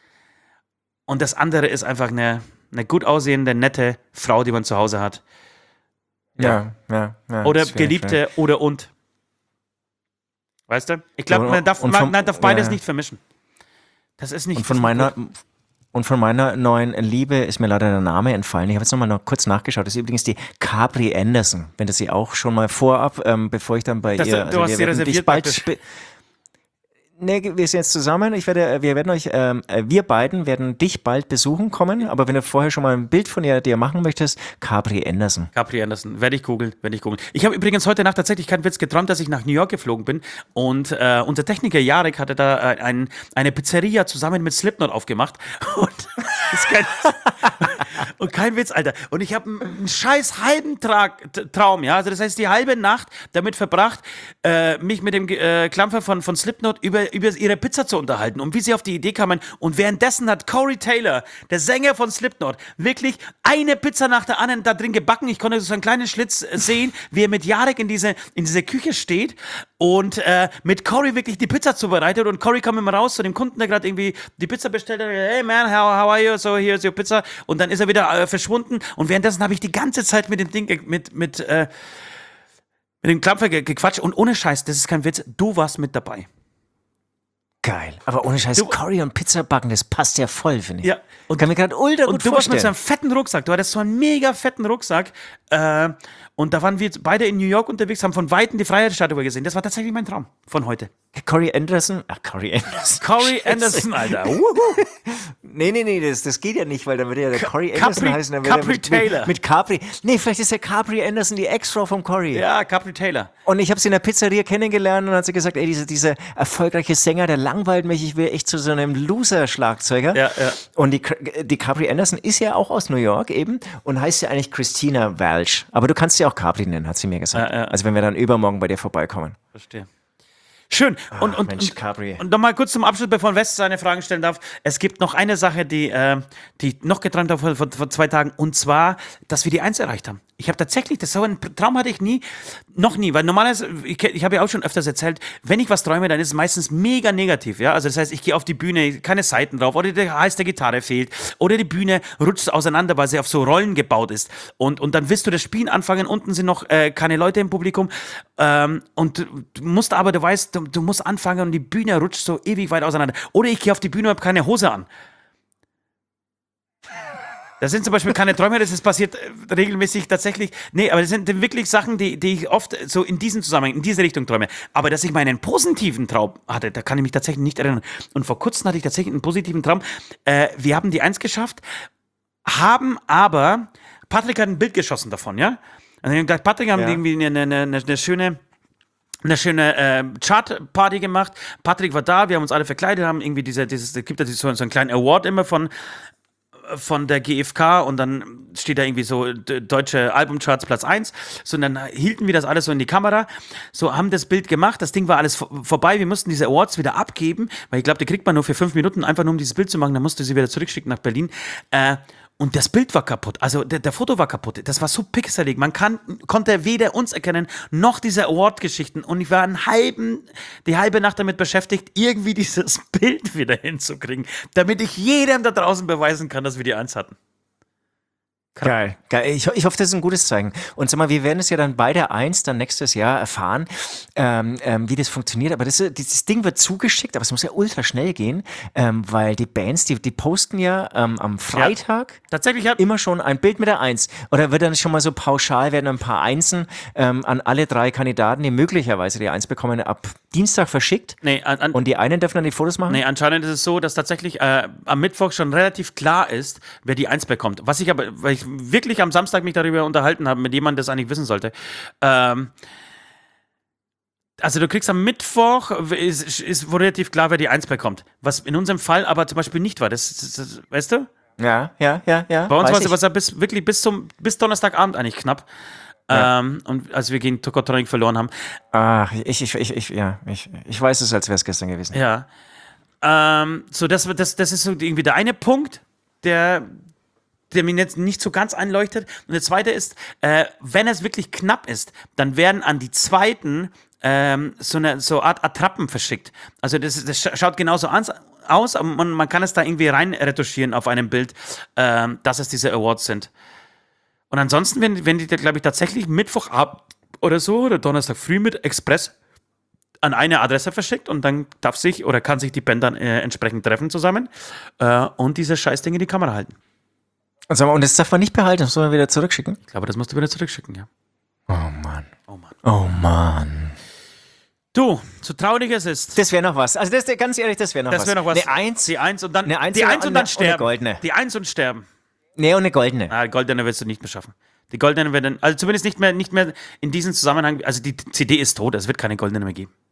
Und das andere ist einfach eine, eine gut aussehende, nette Frau, die man zu Hause hat. Ja, ja, ja. Oder schwierig, Geliebte schwierig. oder und. Weißt du? Ich glaube, Und- man darf, und man, vom- man darf beides ja. nicht vermischen. Das ist nicht. Und von ist nicht meiner gut. und von meiner neuen Liebe ist mir leider der Name entfallen. Ich habe jetzt nochmal noch kurz nachgeschaut. Das ist übrigens die Capri Anderson. Wenn du sie auch schon mal vorab, ähm, bevor ich dann bei Das- ihr... du hast wir sie werden reserviert dich bald praktisch. spe- Nee, wir sind jetzt zusammen. Ich werde, wir werden euch, ähm, wir beiden werden dich bald besuchen kommen. Aber wenn du vorher schon mal ein Bild von ihr, dir machen möchtest, Capri Anderson. Capri Anderson. Werde ich googeln, werde ich googeln. Ich habe übrigens heute Nacht tatsächlich keinen Witz geträumt, dass ich nach New York geflogen bin und äh, unser Techniker Jarek hatte da äh, ein, eine Pizzeria zusammen mit Slipknot aufgemacht und das ist kein, und kein Witz, Alter. Und ich habe einen, einen scheiß halben Trag, T- Traum, ja, also das heißt die halbe Nacht damit verbracht, äh, mich mit dem äh, Klampfer von, von Slipknot über, über ihre Pizza zu unterhalten und wie sie auf die Idee kamen. Und währenddessen hat Corey Taylor, der Sänger von Slipknot, wirklich eine Pizza nach der anderen da drin gebacken. Ich konnte so einen kleinen Schlitz äh, sehen, wie er mit Jarek in diese, in diese Küche steht und äh, mit Corey wirklich die Pizza zubereitet. Und Corey kam immer raus zu dem Kunden, der gerade irgendwie die Pizza bestellt hat. Hey man, how, how are you? So, here's your pizza. Und dann ist er wieder äh, verschwunden. Und währenddessen habe ich die ganze Zeit mit dem Ding, ge- mit, mit, äh, mit dem Klampfer ge gequatscht. Und ohne Scheiß, das ist kein Witz, du warst mit dabei. Geil. Aber ohne Scheiß, Du- Curry und Pizza backen, das passt ja voll, finde ich. Ja. Und kann mir gerade ultra gut Und du warst mit so vorstellen. einem fetten Rucksack. Du hattest so einen mega fetten Rucksack. Äh, und da waren wir beide in New York unterwegs, haben von Weitem die Freiheitsstatue gesehen. Das war tatsächlich mein Traum von heute. Corey Anderson, ach, Corey Anderson. Corey Anderson, Alter. Wuhu. Nee, nee, nee, das, das geht ja nicht, weil dann würde ja der Corey Capri- Anderson heißen. Dann würde Capri er mit, Taylor. Mit, mit Capri. Nee, vielleicht ist der Capri Anderson die Ex-Frau vom Corey. Ja, Capri Taylor. Und ich habe sie in der Pizzeria kennengelernt und hat sie gesagt, ey, dieser, dieser erfolgreiche Sänger, der langweilt mich, ich will echt zu so einem Loser-Schlagzeuger. Ja, ja. Und die, die Capri Anderson ist ja auch aus New York eben und heißt ja eigentlich Christina Walsh. Aber du kannst sie auch Capri nennen, hat sie mir gesagt. Ja, ja. Also wenn wir dann übermorgen bei dir vorbeikommen. Verstehe. Schön. Und, Ach, und, Mensch, und, Capri. und nochmal kurz zum Abschluss, bevor West seine Fragen stellen darf. Es gibt noch eine Sache, die, äh, die ich noch geträumt habe vor, vor, vor zwei Tagen, und zwar, dass wir die Eins erreicht haben. Ich habe tatsächlich, das so einen Traum hatte ich nie, noch nie, weil normalerweise, ich, ich habe ja auch schon öfters erzählt, wenn ich was träume, dann ist es meistens mega negativ, ja. Also das heißt, ich gehe auf die Bühne, keine Seiten drauf, oder der Hals der Gitarre fehlt, oder die Bühne rutscht auseinander, weil sie auf so Rollen gebaut ist. Und, und dann willst du das Spielen anfangen, unten sind noch äh, keine Leute im Publikum, ähm, und du musst aber, du weißt, du, du musst anfangen und die Bühne rutscht so ewig weit auseinander. Oder ich gehe auf die Bühne und habe keine Hose an. Das sind zum Beispiel keine Träume, das ist passiert äh, regelmäßig tatsächlich. Nee, aber das sind wirklich Sachen, die, die ich oft so in diesem Zusammenhang, in diese Richtung träume. Aber dass ich mal einen positiven Traum hatte, da kann ich mich tatsächlich nicht erinnern. Und vor kurzem hatte ich tatsächlich einen positiven Traum. Äh, wir haben die Eins geschafft, haben aber, Patrick hat ein Bild geschossen davon, ja? Und ich habe gedacht, Patrick haben Ja. irgendwie eine, eine, eine, eine schöne... eine schöne äh, Chart-Party gemacht. Patrick war da, wir haben uns alle verkleidet, haben irgendwie diese, dieses, es gibt da so, so einen kleinen Award immer von, von der G F K, und dann steht da irgendwie so d- deutsche Albumcharts Platz eins. So, und dann hielten wir das alles so in die Kamera, so haben das Bild gemacht, das Ding war alles vor- vorbei, wir mussten diese Awards wieder abgeben, weil ich glaube, die kriegt man nur für fünf Minuten, einfach nur um dieses Bild zu machen, dann musste sie wieder zurückschicken nach Berlin. Äh, Und das Bild war kaputt, also der, der Foto war kaputt. Das war so pixelig. Man kann, konnte weder uns erkennen, noch diese Award-Geschichten. Und ich war einen halben, die halbe Nacht damit beschäftigt, irgendwie dieses Bild wieder hinzukriegen, damit ich jedem da draußen beweisen kann, dass wir die Eins hatten. Geil, geil. Ich, ho- ich hoffe, das ist ein gutes Zeichen. Und sag mal, wir werden es ja dann bei der Eins dann nächstes Jahr erfahren, ähm, ähm, wie das funktioniert. Aber das, dieses Ding wird zugeschickt, aber es muss ja ultra schnell gehen, ähm, weil die Bands, die, die posten ja ähm, am Freitag Tatsächlich hat immer schon ein Bild mit der Eins. Oder wird dann schon mal so pauschal, werden ein paar Einsen ähm, an alle drei Kandidaten, die möglicherweise die Eins bekommen, ab Dienstag verschickt. nee, an, an, Und die einen dürfen dann die Fotos machen? nee, anscheinend ist es so, dass tatsächlich äh, am Mittwoch schon relativ klar ist, wer die Eins bekommt. Was ich aber, weil ich wirklich am Samstag mich darüber unterhalten habe, mit jemandem, das eigentlich wissen sollte. Ähm, also du kriegst am Mittwoch, ist, ist wohl relativ klar, wer die Eins bekommt. Was in unserem Fall aber zum Beispiel nicht war. Das, das, das weißt du? Ja, ja, ja, ja. Bei uns weiß war es ich. aber so bis, wirklich bis zum bis Donnerstagabend eigentlich knapp. Ja. Ähm, und als wir gegen Tokotronic verloren haben. Ach, ich, ich, ich, ich, ja, ich, ich weiß es, als wäre es gestern gewesen. Ja. Ähm, so, das, das, das ist so irgendwie der eine Punkt, der, der mir jetzt nicht so ganz einleuchtet. Und der zweite ist, äh, wenn es wirklich knapp ist, dann werden an die zweiten ähm, so eine so Art Attrappen verschickt. Also das, das scha- schaut genauso an, aus, aber man, man kann es da irgendwie rein retuschieren auf einem Bild, ähm, dass es diese Awards sind. Und ansonsten werden, werden die, glaube ich, tatsächlich Mittwochabend oder so oder Donnerstag früh mit Express an eine Adresse verschickt, und dann darf sich oder kann sich die Band dann äh, entsprechend treffen zusammen äh, und diese Scheißdinge in die Kamera halten. Und, sag mal, und das darf man nicht behalten, das soll man wieder zurückschicken? Ich glaube, das musst du wieder zurückschicken, ja. Oh Mann. Oh Mann. Oh Mann. Du, so traurig es ist. Das wäre noch was. Also das, ganz ehrlich, das wäre noch Das was. wäre noch was. Eine Eins. Die Eins und dann, Eine Eins die oder Eins und eine- dann und sterben. eine goldene. Die Eins und sterben. Nee, und eine goldene. Ah, die goldene wirst du nicht mehr schaffen. Die goldene wird dann, also zumindest nicht mehr, nicht mehr in diesem Zusammenhang, also die C D ist tot, es wird keine goldene mehr geben.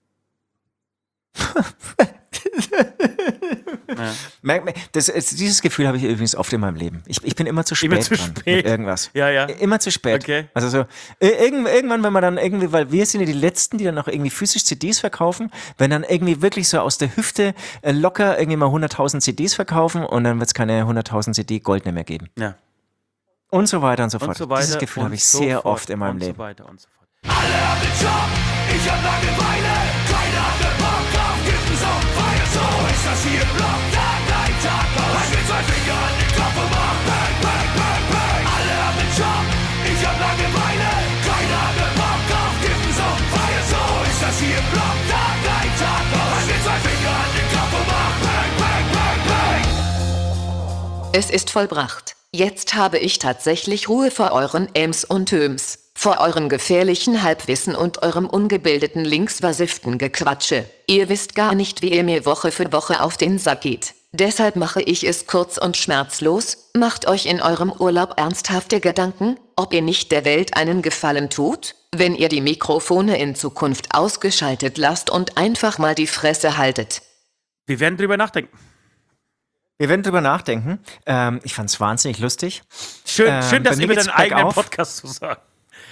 Ja. Merk, merk, das, es- dieses Gefühl habe ich übrigens oft in meinem Leben. Ich, ich bin immer zu spät Immer zu dran spät. mit irgendwas. Ja, ja. Immer zu spät. Okay. Also so, äh, irgend, irgendwann, wenn man dann irgendwie, weil wir sind ja die Letzten, die dann noch irgendwie physisch C Ds verkaufen, wenn dann irgendwie wirklich so aus der Hüfte äh, locker irgendwie mal hunderttausend C Ds verkaufen, und dann wird es keine hunderttausend C D goldene mehr geben. Ja. Und so weiter und so Und fort. so weiter. Dieses Gefühl und habe ich so sehr fort oft in meinem und Leben. So weiter und so fort. Alle haben den Job, ich hab Langeweile. Keiner hat den Bock auf Kippen, so Feier. So ist das hier im Block, Tag ein, Tag aus. Halt mit zwei Fingern an den Kopf und mach Bang, Bang, Bang, Bang. Alle haben den Job, ich hab Langeweile. Keiner hat den Bock auf Kippen, so Feier. So ist das hier im Block, Tag ein, Tag aus. Halt mit zwei Fingern an den Kopf und mach Bang, Bang, Bang, Bang. Es ist vollbracht. Jetzt habe ich tatsächlich Ruhe vor euren Ems und Töms, vor eurem gefährlichen Halbwissen und eurem ungebildeten linksversifften Gequatsche. Ihr wisst gar nicht, wie ihr mir Woche für Woche auf den Sack geht. Deshalb mache ich es kurz und schmerzlos. Macht euch in eurem Urlaub ernsthafte Gedanken, ob ihr nicht der Welt einen Gefallen tut, wenn ihr die Mikrofone in Zukunft ausgeschaltet lasst und einfach mal die Fresse haltet. Wir werden drüber nachdenken. Wir werden drüber nachdenken. Ähm, ich fand es wahnsinnig lustig. Schön, Ähm, schön bei das mir über geht's deinen eigenen bergauf. Podcast zu sagen.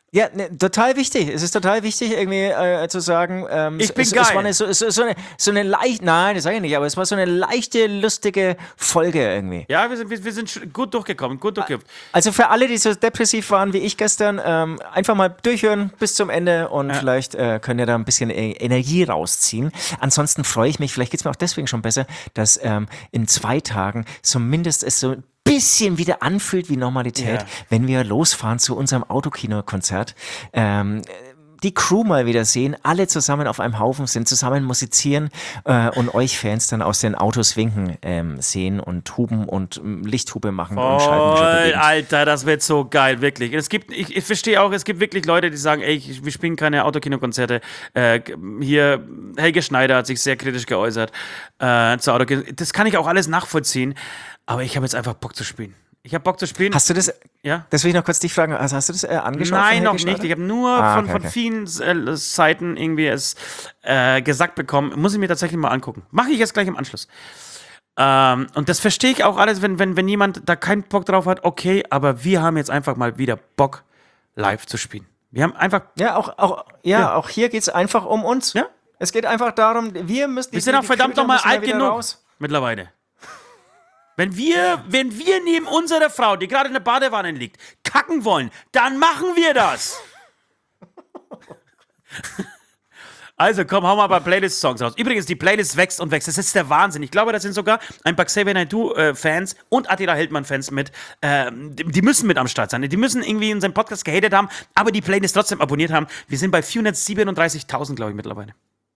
Ja, ne, total wichtig. Es ist total wichtig, irgendwie äh, zu sagen, ähm, Ich es, bin es, geil. es war eine, so, so, so eine, so eine leicht, nein, das sage ich nicht, aber es war so eine leichte, lustige Folge irgendwie. Ja, wir sind, wir, wir sind sch- gut durchgekommen, gut durchgekommen. Also für alle, die so depressiv waren wie ich gestern, ähm, einfach mal durchhören bis zum Ende und vielleicht äh, könnt ihr da ein bisschen äh, Energie rausziehen. Ansonsten freue ich mich, vielleicht geht es mir auch deswegen schon besser, dass ähm, in zwei Tagen zumindest es so ein bisschen wieder anfühlt wie Normalität, Ja. wenn wir losfahren zu unserem Autokino-Konzert. Ähm, die Crew mal wieder sehen, alle zusammen auf einem Haufen sind, zusammen musizieren äh, und euch Fans dann aus den Autos winken ähm, sehen und huben und ähm, Lichthupe machen und Scheibenwischer Oh, bewegen. Alter, das wird so geil, wirklich. Es gibt, ich, ich verstehe auch, es gibt wirklich Leute, die sagen, ey, ich, wir spielen keine Autokinokonzerte. Äh, hier, Helge Schneider hat sich sehr kritisch geäußert äh, zu Autokino. Das kann ich auch alles nachvollziehen, aber ich habe jetzt einfach Bock zu spielen. Ich habe Bock zu spielen. Hast du das, Ja? das will ich noch kurz dich fragen, also hast du das äh, angeschaut? von Nein, Helge noch nicht. Schneider? Ich habe nur Ah, von, okay, von okay. vielen äh, Seiten irgendwie es äh, gesagt bekommen. Muss ich mir tatsächlich mal angucken. Mache ich jetzt gleich im Anschluss. Ähm, und das verstehe ich auch alles, wenn, wenn, wenn jemand da keinen Bock drauf hat. Okay, aber wir haben jetzt einfach mal wieder Bock, live zu spielen. Wir haben einfach. Ja, auch, auch, ja, Ja. auch hier geht es einfach um uns. Ja. Es geht einfach darum, wir müssen. Wir sind auch verdammt nochmal alt genug. Raus. Mittlerweile. Wenn wir, wenn wir neben unserer Frau, die gerade in der Badewanne liegt, kacken wollen, dann machen wir das. Also komm, hau mal ein paar Playlist-Songs raus. Übrigens, die Playlist wächst und wächst. Das ist der Wahnsinn. Ich glaube, da sind sogar ein paar Xavier Naidoo-Fans und Attila Hildmann-Fans mit. Ähm, die, die müssen mit am Start sein. Die müssen irgendwie unseren Podcast gehatet haben, aber die Playlist trotzdem abonniert haben. Wir sind bei vierhundertsiebenunddreißigtausend, glaube ich, mittlerweile.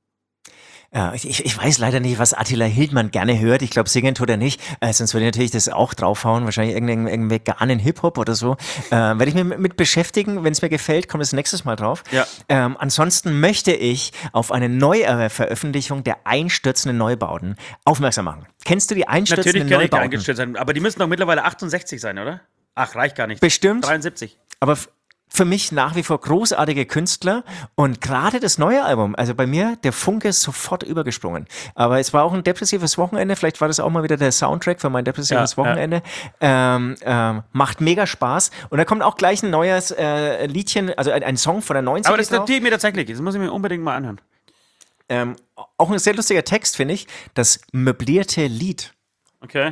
Ja, ich, ich weiß leider nicht, was Attila Hildmann gerne hört. Ich glaube, singen tut er nicht. Äh, sonst würde ich natürlich das auch draufhauen. Wahrscheinlich irgendeinen, irgendeinen veganen Hip-Hop oder so. Äh, werde ich mich mit, mit beschäftigen. Wenn es mir gefällt, kommt es nächstes Mal drauf. Ja. Ähm, ansonsten möchte ich auf eine Neuveröffentlichung der einstürzenden Neubauten aufmerksam machen. Kennst du die einstürzenden Natürlich kann ich Neubauten? eingestellt sein, aber die müssen doch mittlerweile achtundsechzig sein, oder? Ach, reicht gar nicht. Bestimmt. dreiundsiebzig. Aber f- für mich nach wie vor großartige Künstler und gerade das neue Album, also bei mir der Funke ist sofort übergesprungen. Aber es war auch ein depressives Wochenende, vielleicht war das auch mal wieder der Soundtrack für mein depressives Ja, ja. Wochenende. Ähm, ähm, macht mega Spaß und da kommt auch gleich ein neues äh, Liedchen, also ein, ein Song von der neunzig Aber das drauf. notiere ich mir tatsächlich. Das muss ich mir unbedingt mal anhören. Ähm, auch ein sehr lustiger Text, finde ich, das möblierte Lied. Okay.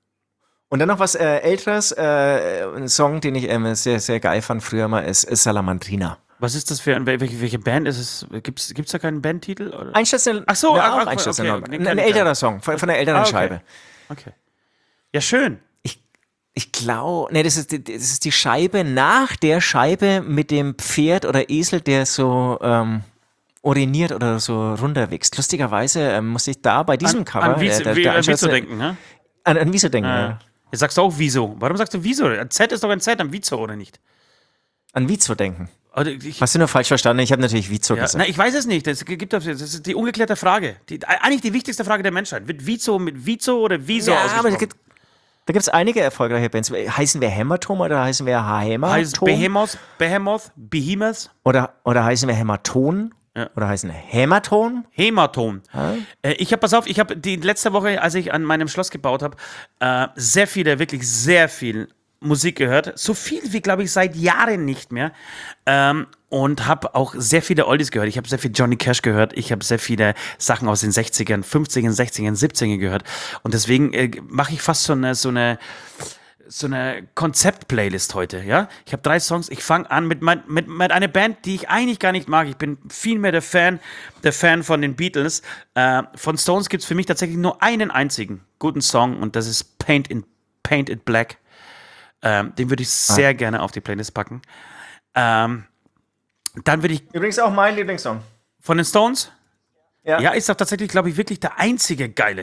Und dann noch was äh, älteres, äh, ein Song, den ich ähm, sehr, sehr geil fand früher mal, ist, ist Salamandrina. Was ist das für ein, welche, welche Band ist es? Gibt es da keinen Bandtitel? Oder? Einstürzende, Ach so, ja, ach, auch ach, Einstürzende okay, Neubauten. den ein, kenn ein ich älterer gar Song, von, von der älteren Ah, okay. Scheibe. Okay. Ja, schön. Ich, ich glaube, nee, das ist, die- das ist die Scheibe nach der Scheibe mit dem Pferd oder Esel, der so ähm, uriniert oder so runterwächst. Lustigerweise ähm, muss ich da bei diesem An, Cover an, wie, äh, der- wie, der an Wieso Einstürzende- denken, ne? An, an Wieso denken, ja. Ja. Jetzt sagst du auch Wieso. Warum sagst du Wieso? Ein Z ist doch ein Z, ein Wieso, oder nicht? An Vizo denken. Oder ich, Hast du nur falsch verstanden? Ich habe natürlich Vizo ja, gesagt. na, ich weiß es nicht. Das, gibt, das ist die ungeklärte Frage. Die, eigentlich die wichtigste Frage der Menschheit. Wird Wieso mit Wieso oder Wieso ja, aber es ausgesprochen? gibt, da gibt es einige erfolgreiche Bands. Heißen wir Hämatom oder heißen wir Hämatom? Heißt Behemoth, Behemoth, Behemoth, Oder, oder heißen wir Hämaton? Ja. Oder heißen Hämaton? Hämatom. Äh, ich habe, pass auf, ich habe die letzte Woche, als ich an meinem Schloss gebaut habe, äh, sehr viele, wirklich sehr viel Musik gehört. So viel wie, glaube ich, seit Jahren nicht mehr. Ähm, und habe auch sehr viele Oldies gehört. Ich habe sehr viel Johnny Cash gehört. Ich habe sehr viele Sachen aus den sechzigern, fünfzigern, sechzigern, siebzigern gehört. Und deswegen äh, mache ich fast so eine, so eine so eine Konzept-Playlist heute, ja. Ich habe drei Songs. Ich fange an mit, mein, mit, mit einer Band, die ich eigentlich gar nicht mag. Ich bin viel mehr der Fan, der Fan von den Beatles. Äh, von Stones gibt es für mich tatsächlich nur einen einzigen guten Song und das ist Paint, in, Paint It Black. Ähm, den würde ich sehr gerne auf die Playlist packen. Ähm, dann würde ich Übrigens auch mein Lieblingssong. von den Stones, Ja. ja, ist doch tatsächlich, glaube ich, wirklich der einzige geile.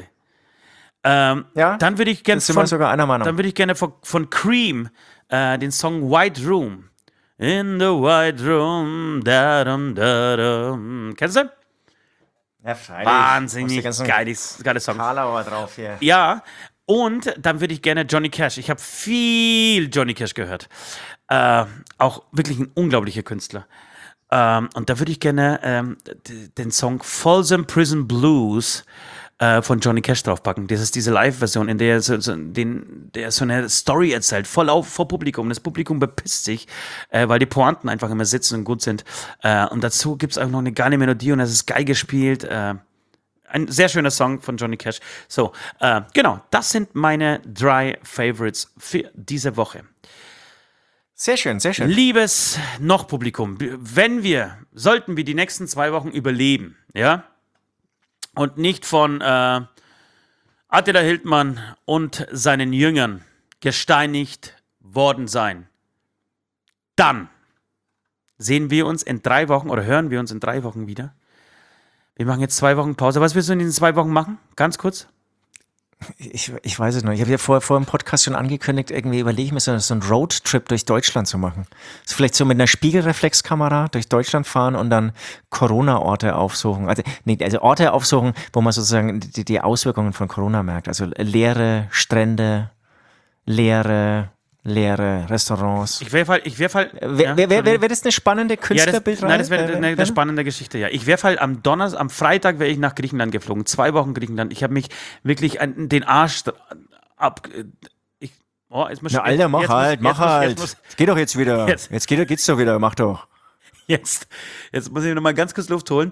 Ähm, Ja, dann würde ich gerne das sind wir von, sogar einer Meinung. dann würde ich gerne von, von Cream äh, den Song White Room. In the White Room, da dum da dum. Kennst du? Ja, freilich. Wahnsinnig ganzen geiles, geiles Song. Karlauer drauf hier. Ja, und dann würde ich gerne Johnny Cash. Ich habe viel Johnny Cash gehört. Äh, auch wirklich ein unglaublicher Künstler. Ähm, und da würde ich gerne ähm, d- den Song Folsom Prison Blues äh, von Johnny Cash draufpacken. Das ist diese Live-Version, in der er so, so, den, der so eine Story erzählt, voll auf, vor Publikum. Das Publikum bepisst sich, äh, weil die Pointen einfach immer sitzen und gut sind. Äh, und dazu gibt es auch noch eine geile Melodie und es ist geil gespielt. Äh, ein sehr schöner Song von Johnny Cash. So, äh, genau, das sind meine drei Favorites für diese Woche. Sehr schön, sehr schön. Liebes Noch-Publikum, wenn wir, sollten wir die nächsten zwei Wochen überleben, ja, und nicht von äh, Attila Hildmann und seinen Jüngern gesteinigt worden sein, dann sehen wir uns in drei Wochen oder hören wir uns in drei Wochen wieder. Wir machen jetzt zwei Wochen Pause. Was willst du in diesen zwei Wochen machen? Ganz kurz. Ich, ich weiß es noch. Ich habe ja vor, vor dem Podcast schon angekündigt, irgendwie überlege ich mir so, so einen Roadtrip durch Deutschland zu machen. Also vielleicht so mit einer Spiegelreflexkamera durch Deutschland fahren und dann Corona-Orte aufsuchen. Also, nee, also Orte aufsuchen, wo man sozusagen die, die Auswirkungen von Corona merkt. Also leere Strände, leere, leere Restaurants. Ich werfe halt, ich werfe halt. Wäre wär, wär, wär das eine spannende Künstlerbildreihe? Ja, das, nein, das wäre eine, eine spannende Geschichte, ja. Ich werfe halt am Donnerstag, am Freitag wäre ich nach Griechenland geflogen. Zwei Wochen Griechenland. Ich habe mich wirklich an den Arsch ab. Ich, oh, jetzt muss Na, Alter, mach jetzt halt, muss, mach jetzt halt. Muss, jetzt muss, Geh doch jetzt wieder. Jetzt, jetzt geht, geht's doch wieder, mach doch. Jetzt, jetzt muss ich noch mal ganz kurz Luft holen.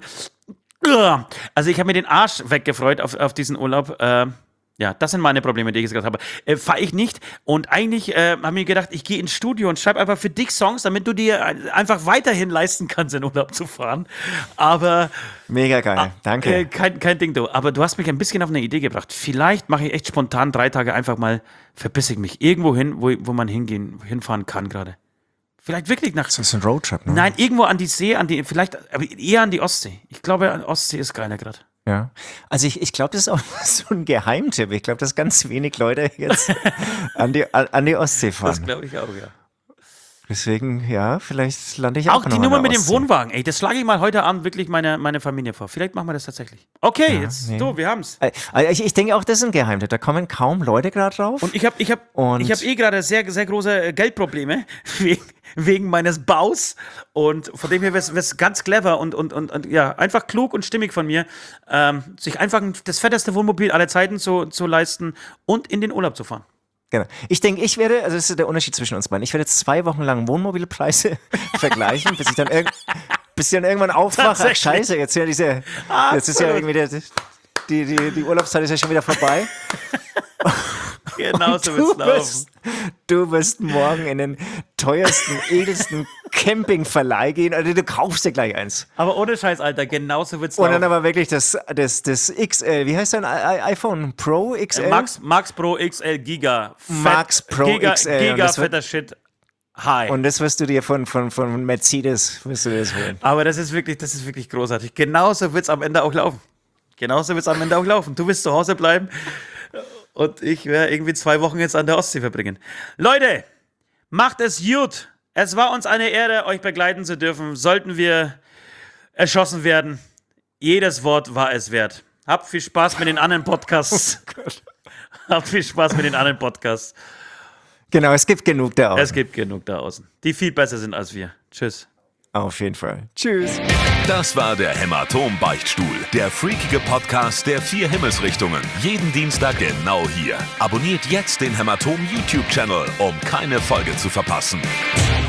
Also ich habe mir den Arsch weggefreut auf, auf diesen Urlaub. Äh, Ja, das sind meine Probleme, die ich jetzt gerade habe. Äh, Fahre ich nicht. Und eigentlich äh, habe ich mir gedacht, ich gehe ins Studio und schreibe einfach für dich Songs, damit du dir einfach weiterhin leisten kannst, in Urlaub zu fahren. Aber. Mega geil, ah, danke. Äh, kein, kein Ding, du. Aber du hast mich ein bisschen auf eine Idee gebracht. Vielleicht mache ich echt spontan drei Tage einfach mal, verpisse ich mich irgendwo hin, wo, wo man hingehen, hinfahren kann gerade. Vielleicht wirklich nach. Das ist ein Roadtrip, ne? Nein, irgendwo an die See, an die, vielleicht aber eher an die Ostsee. Ich glaube, an Ostsee ist geiler gerade. Ja, also ich, ich glaube, das ist auch so ein Geheimtipp. Ich glaube, dass ganz wenig Leute jetzt an die, an die Ostsee fahren. Das glaube ich auch, ja. Deswegen, ja, vielleicht lande ich auch Auch noch die an Nummer der mit dem Ostsee. Wohnwagen, ey, das schlage ich mal heute Abend wirklich meine, meine Familie vor. Vielleicht machen wir das tatsächlich. Okay, Ja, jetzt, nee. du, wir haben's. Also ich, ich denke auch, das ist ein Geheimtipp. Da kommen kaum Leute gerade drauf. Und ich habe ich hab, Und- ich hab eh gerade sehr, sehr große äh, Geldprobleme wegen, wegen meines Baus. Und von dem her wäre es ganz clever und, und, und, und ja, einfach klug und stimmig von mir, ähm, sich einfach ein- das fetteste Wohnmobil aller Zeiten zu, zu leisten und in den Urlaub zu fahren. Genau. Ich denke, ich werde, also das ist der Unterschied zwischen uns beiden, ich werde jetzt zwei Wochen lang Wohnmobilpreise vergleichen, bis ich dann, irg bis ich dann irgendwann aufwache. Ach, Tatsächlich? scheiße, jetzt ja diese, jetzt ist ja irgendwie der, die, die, die Urlaubszeit ist ja schon wieder vorbei. Genau so Du wird's laufen. wirst, du wirst morgen in den teuersten, edelsten Campingverleih gehen. Also du kaufst dir gleich eins. Aber ohne Scheiß, Alter, genau so wird's Und laufen. dann aber wirklich das, das, das X L, wie heißt dein I- I- iPhone Pro X L? Max, Max Pro X L Giga. Fett, Max Pro Giga, X L, und Giga das wird- fetter Shit. Hi. Und das wirst du dir von, von, von Mercedes, wirst du dir das holen. Aber das ist wirklich, das ist wirklich großartig. Genauso wird es am Ende auch laufen. Genauso wird es am Ende auch laufen. Du wirst zu Hause bleiben und ich werde irgendwie zwei Wochen jetzt an der Ostsee verbringen. Leute, macht es gut. Es war uns eine Ehre, euch begleiten zu dürfen. Sollten wir erschossen werden, jedes Wort war es wert. Habt viel Spaß mit den anderen Podcasts. Habt viel Spaß mit den anderen Podcasts. Genau, es gibt genug da Es außen. gibt genug da außen, die viel besser sind als wir. Tschüss. Auf jeden Fall. Tschüss. Das war der Hämatom-Beichtstuhl, der freakige Podcast der vier Himmelsrichtungen. Jeden Dienstag genau hier. Abonniert jetzt den Hämatom-YouTube-Channel, um keine Folge zu verpassen.